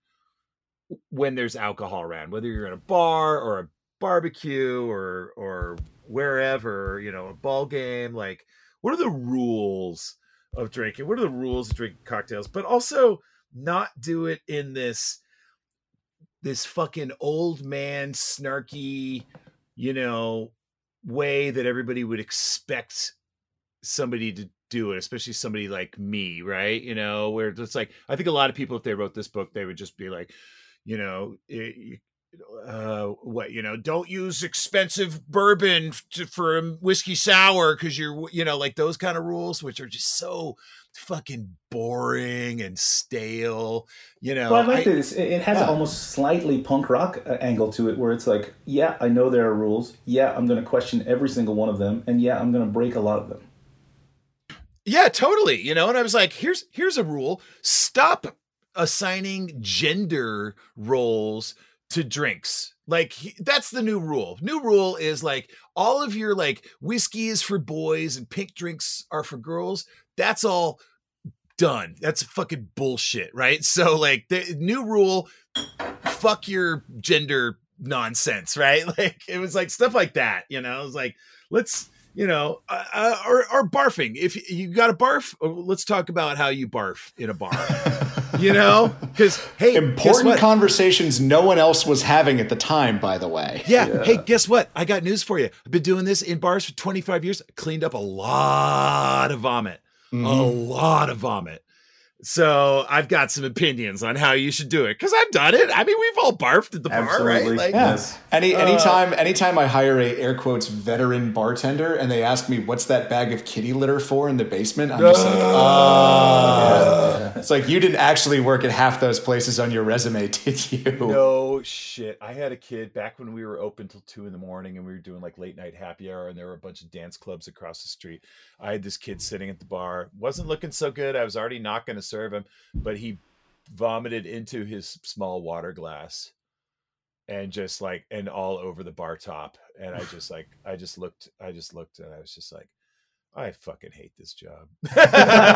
when there's alcohol around, whether you're in a bar or a barbecue or or wherever, you know, a ball game. Like, what are the rules of drinking? What are the rules of drinking cocktails? But also not do it in this. this fucking old man snarky, you know, way that everybody would expect somebody to do it, especially somebody like me, right? You know, where it's like, I think a lot of people, if they wrote this book, they would just be like, you know, it, uh, what, you know, don't use expensive bourbon to, for a whiskey sour because you're, you know, like those kind of rules, which are just so fucking boring and stale, you know. Well, I like I, this. It has yeah. almost slightly punk rock uh, angle to it, where it's like, yeah, I know there are rules. Yeah, I'm going to question every single one of them, and yeah, I'm going to break a lot of them. Yeah, totally. You know, and I was like, here's here's a rule. Stop assigning gender roles to drinks. Like, that's the new rule. New rule is like, all of your like whiskey is for boys and pink drinks are for girls. That's all done. That's fucking bullshit, right? So like the new rule, fuck your gender nonsense, right? Like it was like stuff like that, you know. It was like, let's, you know, uh, uh, or or barfing. If you got to barf, let's talk about how you barf in a bar. You know, because hey, important conversations no one else was having at the time, by the way. Yeah. yeah. Hey, guess what? I got news for you. I've been doing this in bars for twenty-five years. I cleaned up a lot of vomit, mm-hmm. a lot of vomit. So I've got some opinions on how you should do it because I've done it. I mean, we've all barfed at the Absolutely. bar, right? Like, yes. Any anytime uh, anytime I hire a air quotes veteran bartender and they ask me what's that bag of kitty litter for in the basement, I'm just uh, like, oh. Yeah. It's like you didn't actually work at half those places on your resume, did you? No shit. I had a kid back when we were open till two in the morning and we were doing like late night happy hour and there were a bunch of dance clubs across the street. I had this kid sitting at the bar. Wasn't looking so good. I was already not going to serve him, but he vomited into his small water glass and just like, and all over the bar top. And I just like, I just looked, I just looked and I was just like, I fucking hate this job. That's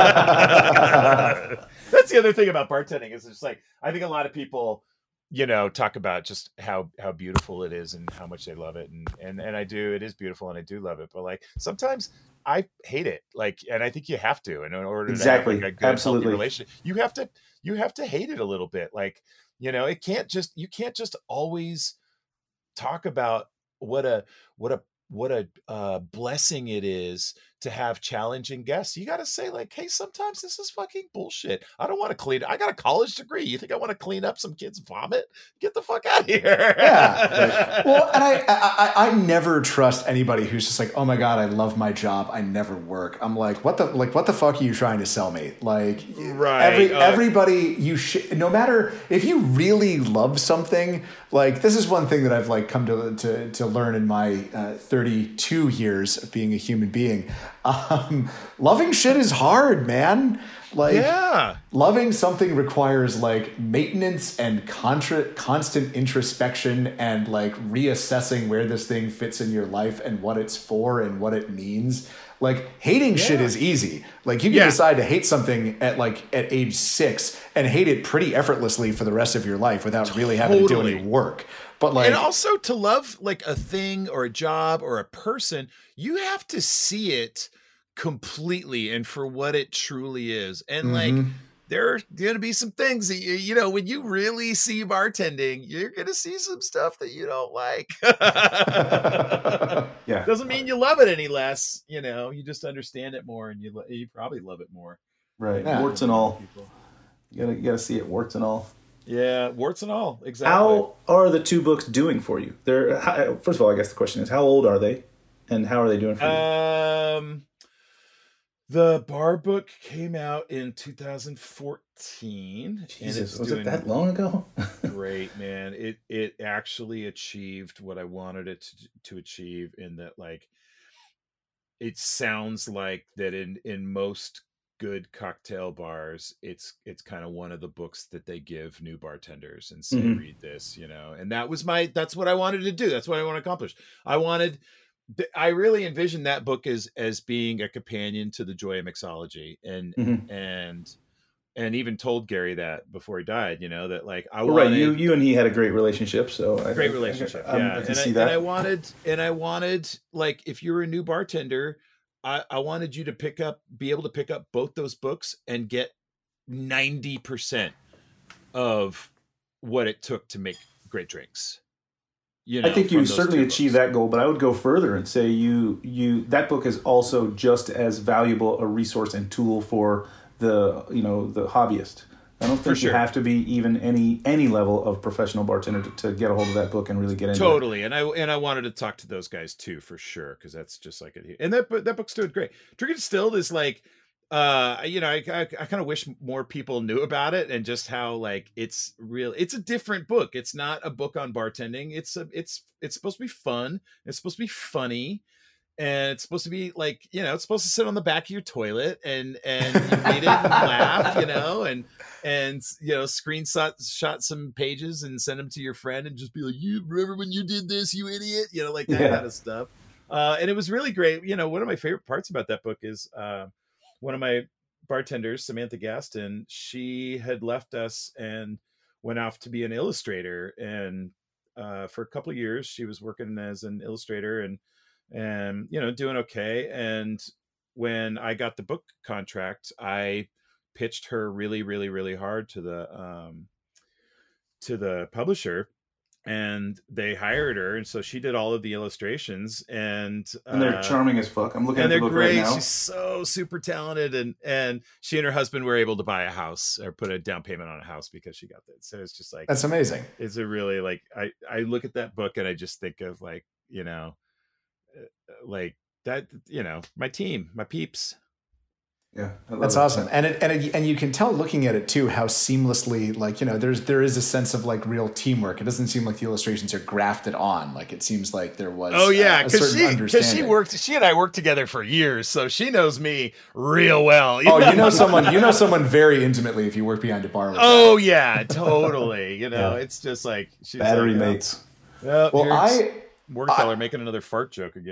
the other thing about bartending is it's like, I think a lot of people, you know, talk about just how, how beautiful it is and how much they love it. And, and, and I do, it is beautiful and I do love it. But like, sometimes I hate it. Like, and I think you have to, in order exactly. to have like a good, Absolutely. healthy relationship, you have to, you have to hate it a little bit. Like, you know, it can't just, you can't just always talk about what a, what a, what a uh, blessing it is to have challenging guests. You got to say like, hey, sometimes this is fucking bullshit. I don't want to clean. I got a college degree. You think I want to clean up some kid's vomit? Get the fuck out of here. Yeah. Well, and I, I, I never trust anybody who's just like, oh my God, I love my job. I never work. I'm like, what the, like, what the fuck are you trying to sell me? Like right. every, uh, everybody you should, no matter if you really love something, like this is one thing that I've like come to, to, to learn in my uh, thirty-two years of being a human being. Um, loving shit is hard, man. Like, yeah. loving something requires like maintenance and contra- constant introspection and like reassessing where this thing fits in your life and what it's for and what it means. Like hating yeah. shit is easy. Like you can yeah. decide to hate something at like at age six and hate it pretty effortlessly for the rest of your life without totally. really having to do any work. But like, and also to love like a thing or a job or a person, you have to see it completely and for what it truly is. And mm-hmm. like, there are going to be some things that, you, you know, when you really see bartending, you're going to see some stuff that you don't like. Yeah. Doesn't mean you love it any less. You know, you just understand it more and you, you probably love it more. Right. Yeah. Warts and all. You gotta, you gotta see it warts and all. Yeah, warts and all. Exactly. How are the two books doing for you? They're how, first of all, I guess the question is, how old are they, and how are they doing for you? Um, the Bar book came out in two thousand fourteen. Jesus, and was it that long ago? Great, man. It it actually achieved what I wanted it to, to achieve. In that, like, it sounds like that in in most good cocktail bars, it's it's kind of one of the books that they give new bartenders and say, mm-hmm. read this, you know. And that was my that's what I wanted to do. That's what I want to accomplish. I wanted I really envisioned that book as as being a companion to the Joy of Mixology, and mm-hmm. and and even told Gary that before he died, you know, that like I well, wanted, right, you you and he had a great relationship, so great I, relationship, I, I, yeah. I can and, see I, that. and I wanted and I wanted like if you're a new bartender, I, I wanted you to pick up, be able to pick up both those books and get ninety percent of what it took to make great drinks. You know, I think you certainly achieve that goal, but I would go further and say you you that book is also just as valuable a resource and tool for the you know the hobbyist. I don't think sure. you have to be even any any level of professional bartender to, to get a hold of that book and really get into totally. it. Totally, and I and I wanted to talk to those guys too for sure because that's just like it. And that that book's doing great. Drinking Distilled is like, uh, you know, I I, I kind of wish more people knew about it and just how like it's real. It's a different book. It's not a book on bartending. It's a it's it's supposed to be fun. It's supposed to be funny. And it's supposed to be like, you know, it's supposed to sit on the back of your toilet and, and you read it and laugh, you know, and, and, you know, screenshot shot some pages and send them to your friend and just be like, you remember when you did this, you idiot, you know, like that yeah. kind of stuff. Uh, and it was really great. You know, one of my favorite parts about that book is uh, one of my bartenders, Samantha Gaston, she had left us and went off to be an illustrator. And uh, for a couple of years, she was working as an illustrator and, and, you know, doing okay. And when I got the book contract, I pitched her really, really, really hard to the, um, to the publisher, and they hired her. And so she did all of the illustrations, and, and they're uh, charming as fuck. I'm looking and at the they're book great. right now. She's so super talented. And, and she and her husband were able to buy a house or put a down payment on a house because she got that. So it's just like, That's amazing. it's a really like, I, I look at that book and I just think of like, you know, like that, you know, my team, my peeps. Yeah, I love That's it. awesome. And it, and it, and you can tell looking at it too how seamlessly, like, you know, there's there is a sense of like real teamwork. It doesn't seem like the illustrations are grafted on. Like it seems like there was Oh yeah, uh, a because certain she because she understanding. worked she and I worked together for years, so she knows me real well. Oh, you know someone you know someone very intimately if you work behind a bar with Oh yeah, totally. You know, Yeah. it's just like she's Battery like, mates. Oh, Well, here's I Word color making another fart joke again.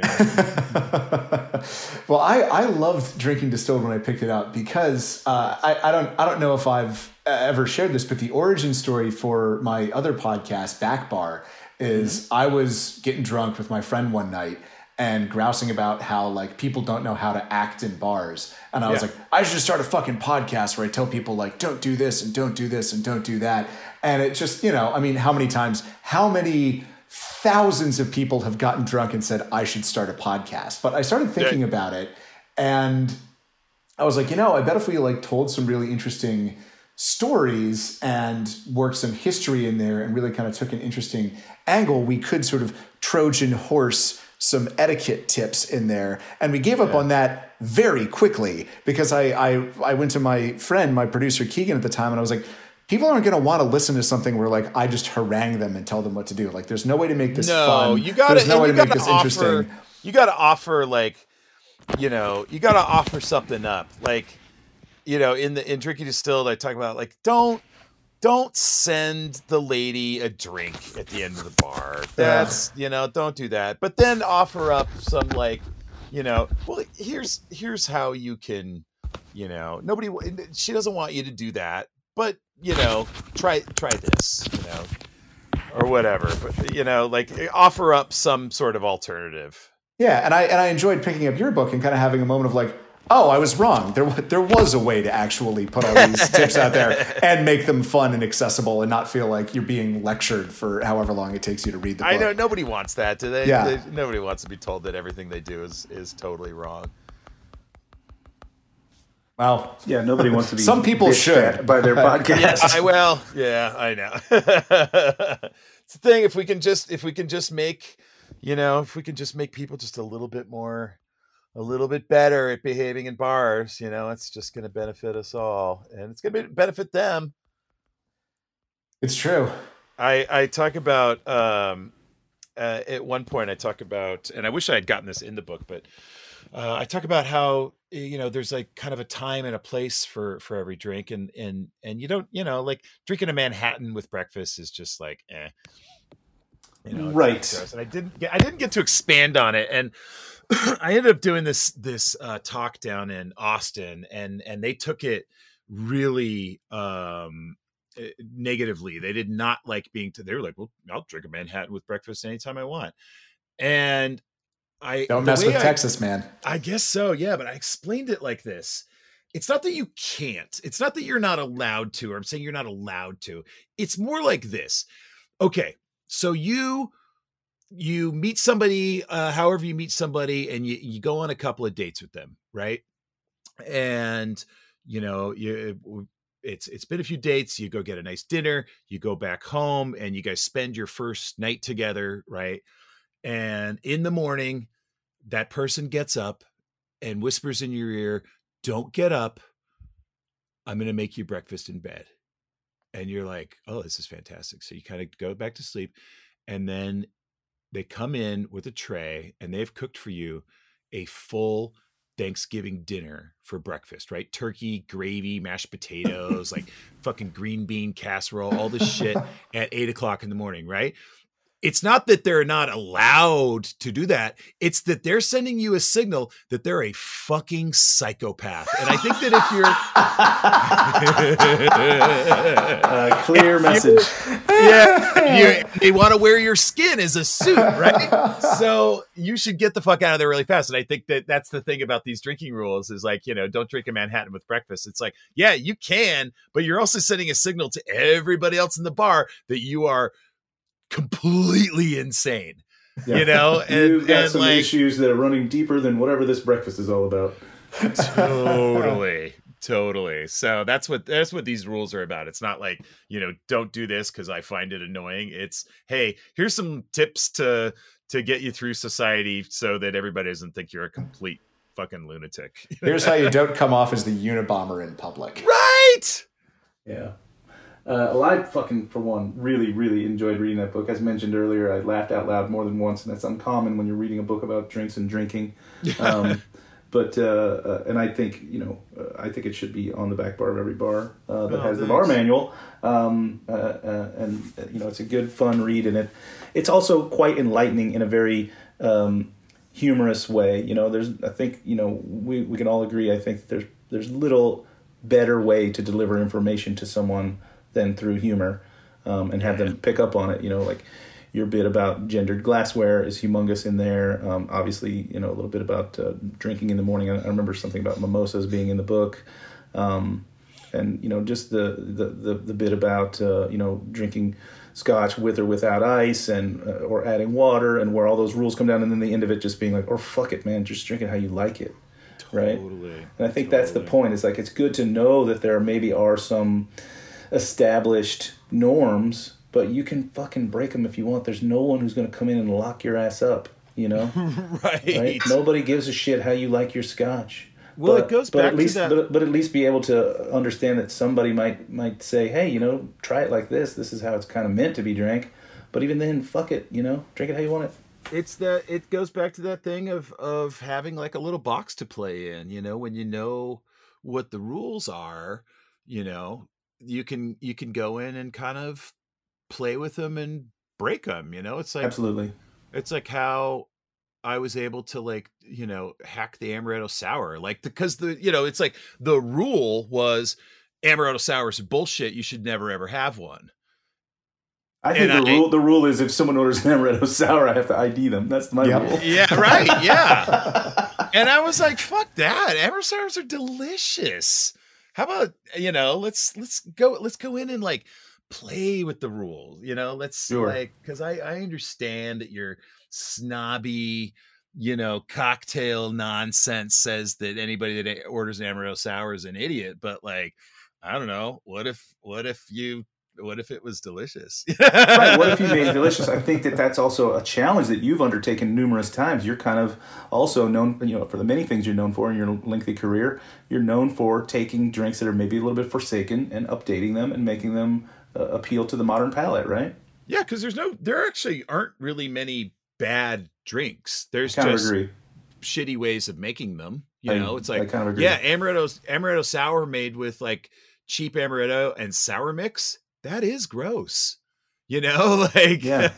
well, I, I loved Drinking Distilled when I picked it up because uh, I, I don't I don't know if I've ever shared this, but the origin story for my other podcast, Back Bar, is mm-hmm. I was getting drunk with my friend one night and grousing about how like people don't know how to act in bars. And I was Yeah. like, I should just start a fucking podcast where I tell people like, don't do this and don't do this and don't do that. And it just, you know, I mean, how many times, how many thousands of people have gotten drunk and said, I should start a podcast. But I started thinking Yeah. about it and I was like, you know, I bet if we like told some really interesting stories and worked some history in there and really kind of took an interesting angle, we could sort of Trojan horse some etiquette tips in there. And we gave up Yeah. on that very quickly because I, I, I went to my friend, my producer Keegan at the time, and I was like, people aren't going to want to listen to something where like I just harangue them and tell them what to do. Like, there's no way to make this no, fun. you gotta, There's no and way you to make gotta this offer, interesting. You got to offer like, you know, you got to offer something up. Like, you know, in the in Drinking Distilled, I talk about like don't don't send the lady a drink at the end of the bar. That's you know, don't do that. But then offer up some like, you know, well, here's here's how you can, you know, nobody she doesn't want you to do that, but you know, try try this, you know, or whatever. But you know, like offer up some sort of alternative. Yeah, and I and I enjoyed picking up your book and kind of having a moment of like, oh, I was wrong. There there was a way to actually put all these tips out there and make them fun and accessible and not feel like you're being lectured for however long it takes you to read the book. I know nobody wants that, do they? Yeah. They, nobody wants to be told that everything they do is is totally wrong. Well, Yeah, nobody wants to be. Some people bitched should. at by their podcast. Yeah, I, well, yeah, I know. It's the thing. If we can just, if we can just make, you know, if we can just make people just a little bit more, a little bit better at behaving in bars, you know, it's just going to benefit us all, and it's going to benefit them. it's true. I I talk about um, uh, at one point I talk about, and I wish I had gotten this in the book, but uh, I talk about how you know there's like kind of a time and a place for for every drink, and and and you don't you know like drinking a Manhattan with breakfast is just like eh, you know, it's Right. gross. And I didn't get, I didn't get to expand on it, and I ended up doing this this uh, talk down in Austin, and and they took it really um, eh, negatively. They did not like being. To, they were like, "Well, I'll drink a Manhattan with breakfast anytime I want," and I Don't the mess way with I- Texas, man. I guess so, yeah. But I explained it like this. It's not that you can't. It's not that you're not allowed to, or I'm saying you're not allowed to. It's more like this. Okay, so you you meet somebody, uh, however you meet somebody, and you, you go on a couple of dates with them, right? And you know, you it's it's been a few dates. You go get a nice dinner. You go back home, and you guys spend your first night together, right? And in the morning, that person gets up and whispers in your ear, "Don't get up. I'm going to make you breakfast in bed." And you're like, "Oh, this is fantastic." So you kind of go back to sleep, and then they come in with a tray, and they've cooked for you a full Thanksgiving dinner for breakfast, right? Turkey, gravy, mashed potatoes, like fucking green bean casserole, all this shit at eight o'clock in the morning, right? it's not that they're not allowed to do that. It's that they're sending you a signal that they're a fucking psychopath. And I think that if you're a clear message, yeah, you, they want to wear your skin as a suit, right? So you should get the fuck out of there really fast. And I think that that's the thing about these drinking rules is like, you know, don't drink a Manhattan with breakfast. It's like, yeah, you can, but you're also sending a signal to everybody else in the bar that you are completely insane, yeah. you know, and you've got and some like, issues that are running deeper than whatever this breakfast is all about. Totally, totally. So that's what that's what these rules are about. It's not like, you know, don't do this because I find it annoying. It's, hey, here's some tips to to get you through society so that everybody doesn't think you're a complete fucking lunatic. Here's how you don't come off as the Unabomber in public. Right. Yeah. Uh, well, I fucking, for one, really, really enjoyed reading that book. As mentioned earlier, I laughed out loud more than once, and that's uncommon when you're reading a book about drinks and drinking. Um, but, uh, uh, and I think, you know, uh, I think it should be on the back bar of every bar uh, that oh, has thanks. the bar manual. Um, uh, uh, and, uh, you know, it's a good, fun read, and it it's also quite enlightening in a very um, humorous way. You know, there's, I think, you know, we, we can all agree, I think that there's, there's little better way to deliver information to someone than through humor, um, and have them pick up on it. You know, like your bit about gendered glassware is humongous in there. Um, obviously, you know, a little bit about uh, drinking in the morning. I, I remember something about mimosas being in the book. Um, and, you know, just the, the, the, the bit about, uh, you know, drinking scotch with or without ice and, uh, or adding water, and where all those rules come down. And then the end of it just being like, or fuck it, man, just drink it how you like it. Right. Totally. And I think totally. that's the point. It's like, it's good to know that there maybe are some established norms, but you can fucking break them if you want. There's no one who's going to come in and lock your ass up, you know? right. right. Nobody gives a shit how you like your scotch. Well, but, it goes but back at least, to that. But, but at least be able to understand that somebody might might say, hey, you know, try it like this. This is how it's kind of meant to be drank. But even then, fuck it, you know, drink it how you want it. It's that it goes back to that thing of of having like a little box to play in, you know, when you know what the rules are, you know, you can you can go in and kind of play with them and break them, you know. It's like absolutely, it's like how I was able to, like, you know, hack the amaretto sour, like, because the, you know, it's like the rule was amaretto sour is bullshit, you should never ever have one. I think and the I, rule the rule is if someone orders an amaretto sour, I have to I D them. That's my yep. rule. Yeah, right. Yeah. And I was like, fuck that. Amaretto sours are delicious. How about, you know, let's let's go let's go in and like play with the rules, you know, let's sure. like, because I, I understand that your snobby, you know, cocktail nonsense says that anybody that orders an amaretto sour is an idiot, but like, I don't know, what if what if you what if it was delicious? Right. What if you made it delicious? I think that that's also a challenge that you've undertaken numerous times. You're kind of also known, you know, for the many things you're known for in your lengthy career. You're known for taking drinks that are maybe a little bit forsaken and updating them and making them uh, appeal to the modern palate, right? Yeah, because there's no, there actually aren't really many bad drinks. There's I kind just of agree. shitty ways of making them. You I, know, it's like, I kind of agree. yeah, amaretto amaretto sour made with like cheap amaretto and sour mix. That is gross, you know, like, yeah.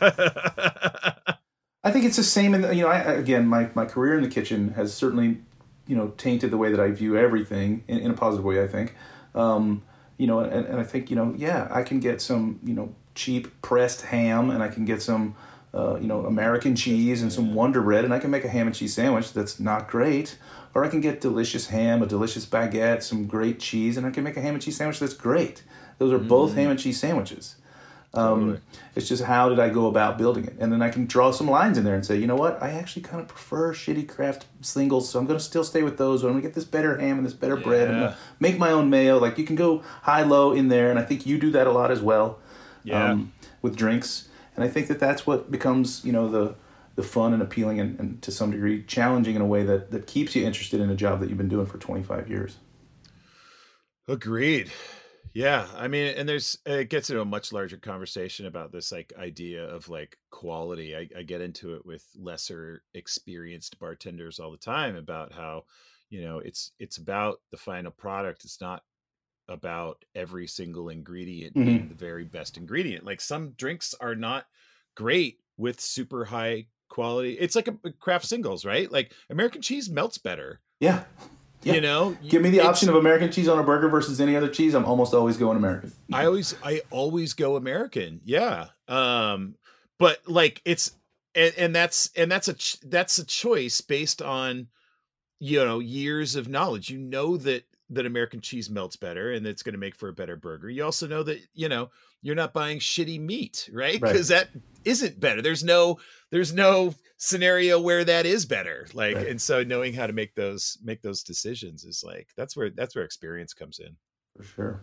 I think it's the same in the, you know, I, again, my, my career in the kitchen has certainly, you know, tainted the way that I view everything in, in a positive way, I think. Um, you know, and, and I think, you know, yeah, I can get some, you know, cheap pressed ham, and I can get some, uh, you know, American cheese and some Wonder Bread, and I can make a ham and cheese sandwich that's not great. Or I can get delicious ham, a delicious baguette, some great cheese, and I can make a ham and cheese sandwich that's great. Those are both mm. ham and cheese sandwiches. Um, totally. It's just how did I go about building it? And then I can draw some lines in there and say, you know what? I actually kind of prefer shitty Kraft singles, so I'm going to still stay with those. I'm going to get this better ham and this better yeah. bread. I'm going to make my own mayo. Like, you can go high-low in there, and I think you do that a lot as well yeah. um, with drinks. And I think that that's what becomes, you know, the the fun and appealing and, and to some degree challenging in a way that, that keeps you interested in a job that you've been doing for twenty-five years. Agreed. Yeah, I mean, and there's it gets into a much larger conversation about this like idea of like quality. I, I get into it with lesser experienced bartenders all the time about how, you know, it's it's about the final product. It's not about every single ingredient mm-hmm. being the very best ingredient. Like, some drinks are not great with super high quality. It's like a craft singles, right? Like American cheese melts better. Yeah. Yeah. You know, give me the it's, option of American cheese on a burger versus any other cheese. I'm almost always going American. I always, I always go American. Yeah. Um, but like it's, and, and that's, and that's a, that's a choice based on, you know, years of knowledge. You know that, that American cheese melts better and it's going to make for a better burger. You also know that, you know, you're not buying shitty meat, right? Because right. that isn't better. There's no, there's no scenario where that is better. Like, right. and so knowing how to make those, make those decisions is like, that's where, that's where experience comes in. For sure.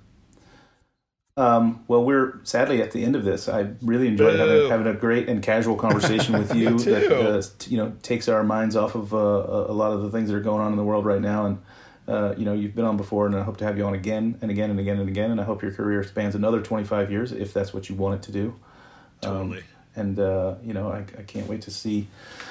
Um, well, we're sadly at the end of this. I really enjoyed having, having a great and casual conversation with you that, uh, you know, takes our minds off of uh, a lot of the things that are going on in the world right now. And, Uh, you know, you've been on before, and I hope to have you on again and again and again and again. And I hope your career spans another twenty-five years, if that's what you want it to do. Totally. Um, and, uh, you know, I, I can't wait to see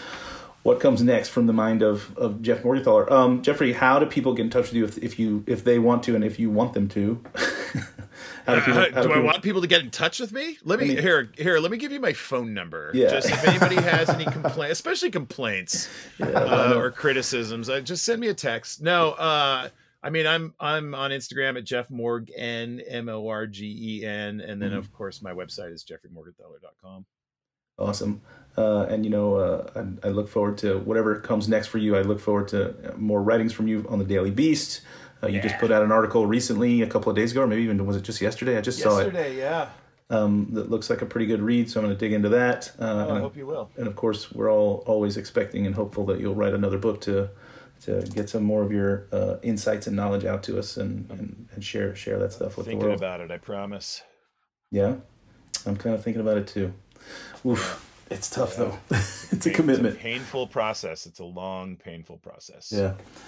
what comes next from the mind of, of Jeff Morgenthaler. Um, Jeffrey, how do people get in touch with you if, if you if they want to and if you want them to? How do, people, uh, how do, do people, I want people to get in touch with me? Let me I mean, here here. Let me give you my phone number. Yeah. Just if anybody has any complaints, especially complaints yeah, uh, or criticisms, uh, just send me a text. No, uh, I mean I'm I'm on Instagram at Jeff Morgen, M O R G E N, and then mm-hmm. of course my website is jeffrey morgenthaler dot com. Awesome. Uh, and, you know, uh, I, I look forward to whatever comes next for you. I look forward to more writings from you on the Daily Beast. Uh, you yeah. just put out an article recently, a couple of days ago, or maybe even, was it just yesterday? I just yesterday, saw it. Yesterday, yeah. Um, that looks like a pretty good read, so I'm going to dig into that. Uh, oh, and I hope you will. And, of course, we're all always expecting and hopeful that you'll write another book to to get some more of your uh, insights and knowledge out to us and, and, and share share that stuff with thinking the world. Thinking about it, I promise. Yeah? I'm kind of thinking about it, too. Oof. It's tough, yeah. though. It's a commitment. It's a painful process. It's a long, painful process. Yeah.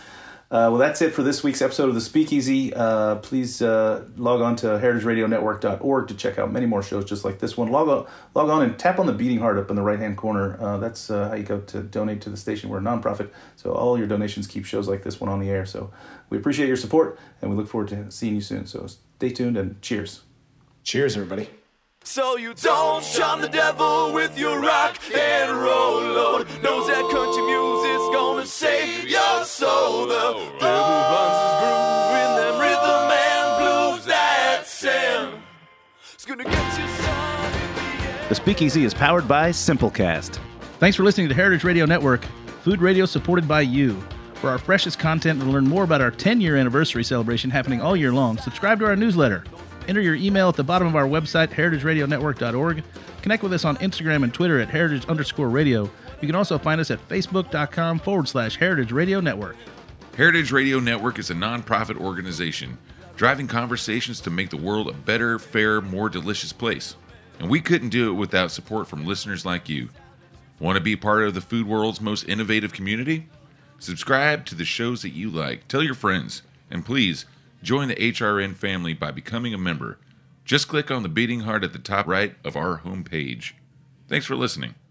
Uh, well, that's it for this week's episode of The Speakeasy. Uh, please uh, log on to heritage radio network dot org to check out many more shows just like this one. Log on, log on and tap on the beating heart up in the right-hand corner. Uh, that's uh, how you go to donate to the station. We're a nonprofit, so all your donations keep shows like this one on the air. So we appreciate your support, and we look forward to seeing you soon. So stay tuned, and cheers. Cheers, everybody. So you don't shun the devil with your rock and roll load. Knows that country music's gonna save your soul. The devil runs his groove in them rhythm and blues that sound. It's gonna get you some in the end. The Speakeasy is powered by Simplecast. Thanks for listening to Heritage Radio Network, food radio supported by you. For our freshest content and to learn more about our ten-year anniversary celebration happening all year long, subscribe to our newsletter. Enter your email at the bottom of our website, heritage radio network dot org. Connect with us on Instagram and Twitter at heritage underscore radio. You can also find us at facebook.com forward slash heritage radio network. Heritage Radio Network is a nonprofit organization driving conversations to make the world a better, fairer, more delicious place. And we couldn't do it without support from listeners like you. Want to be part of the food world's most innovative community? Subscribe to the shows that you like. Tell your friends. And please, join the H R N family by becoming a member. Just click on the beating heart at the top right of our homepage. Thanks for listening.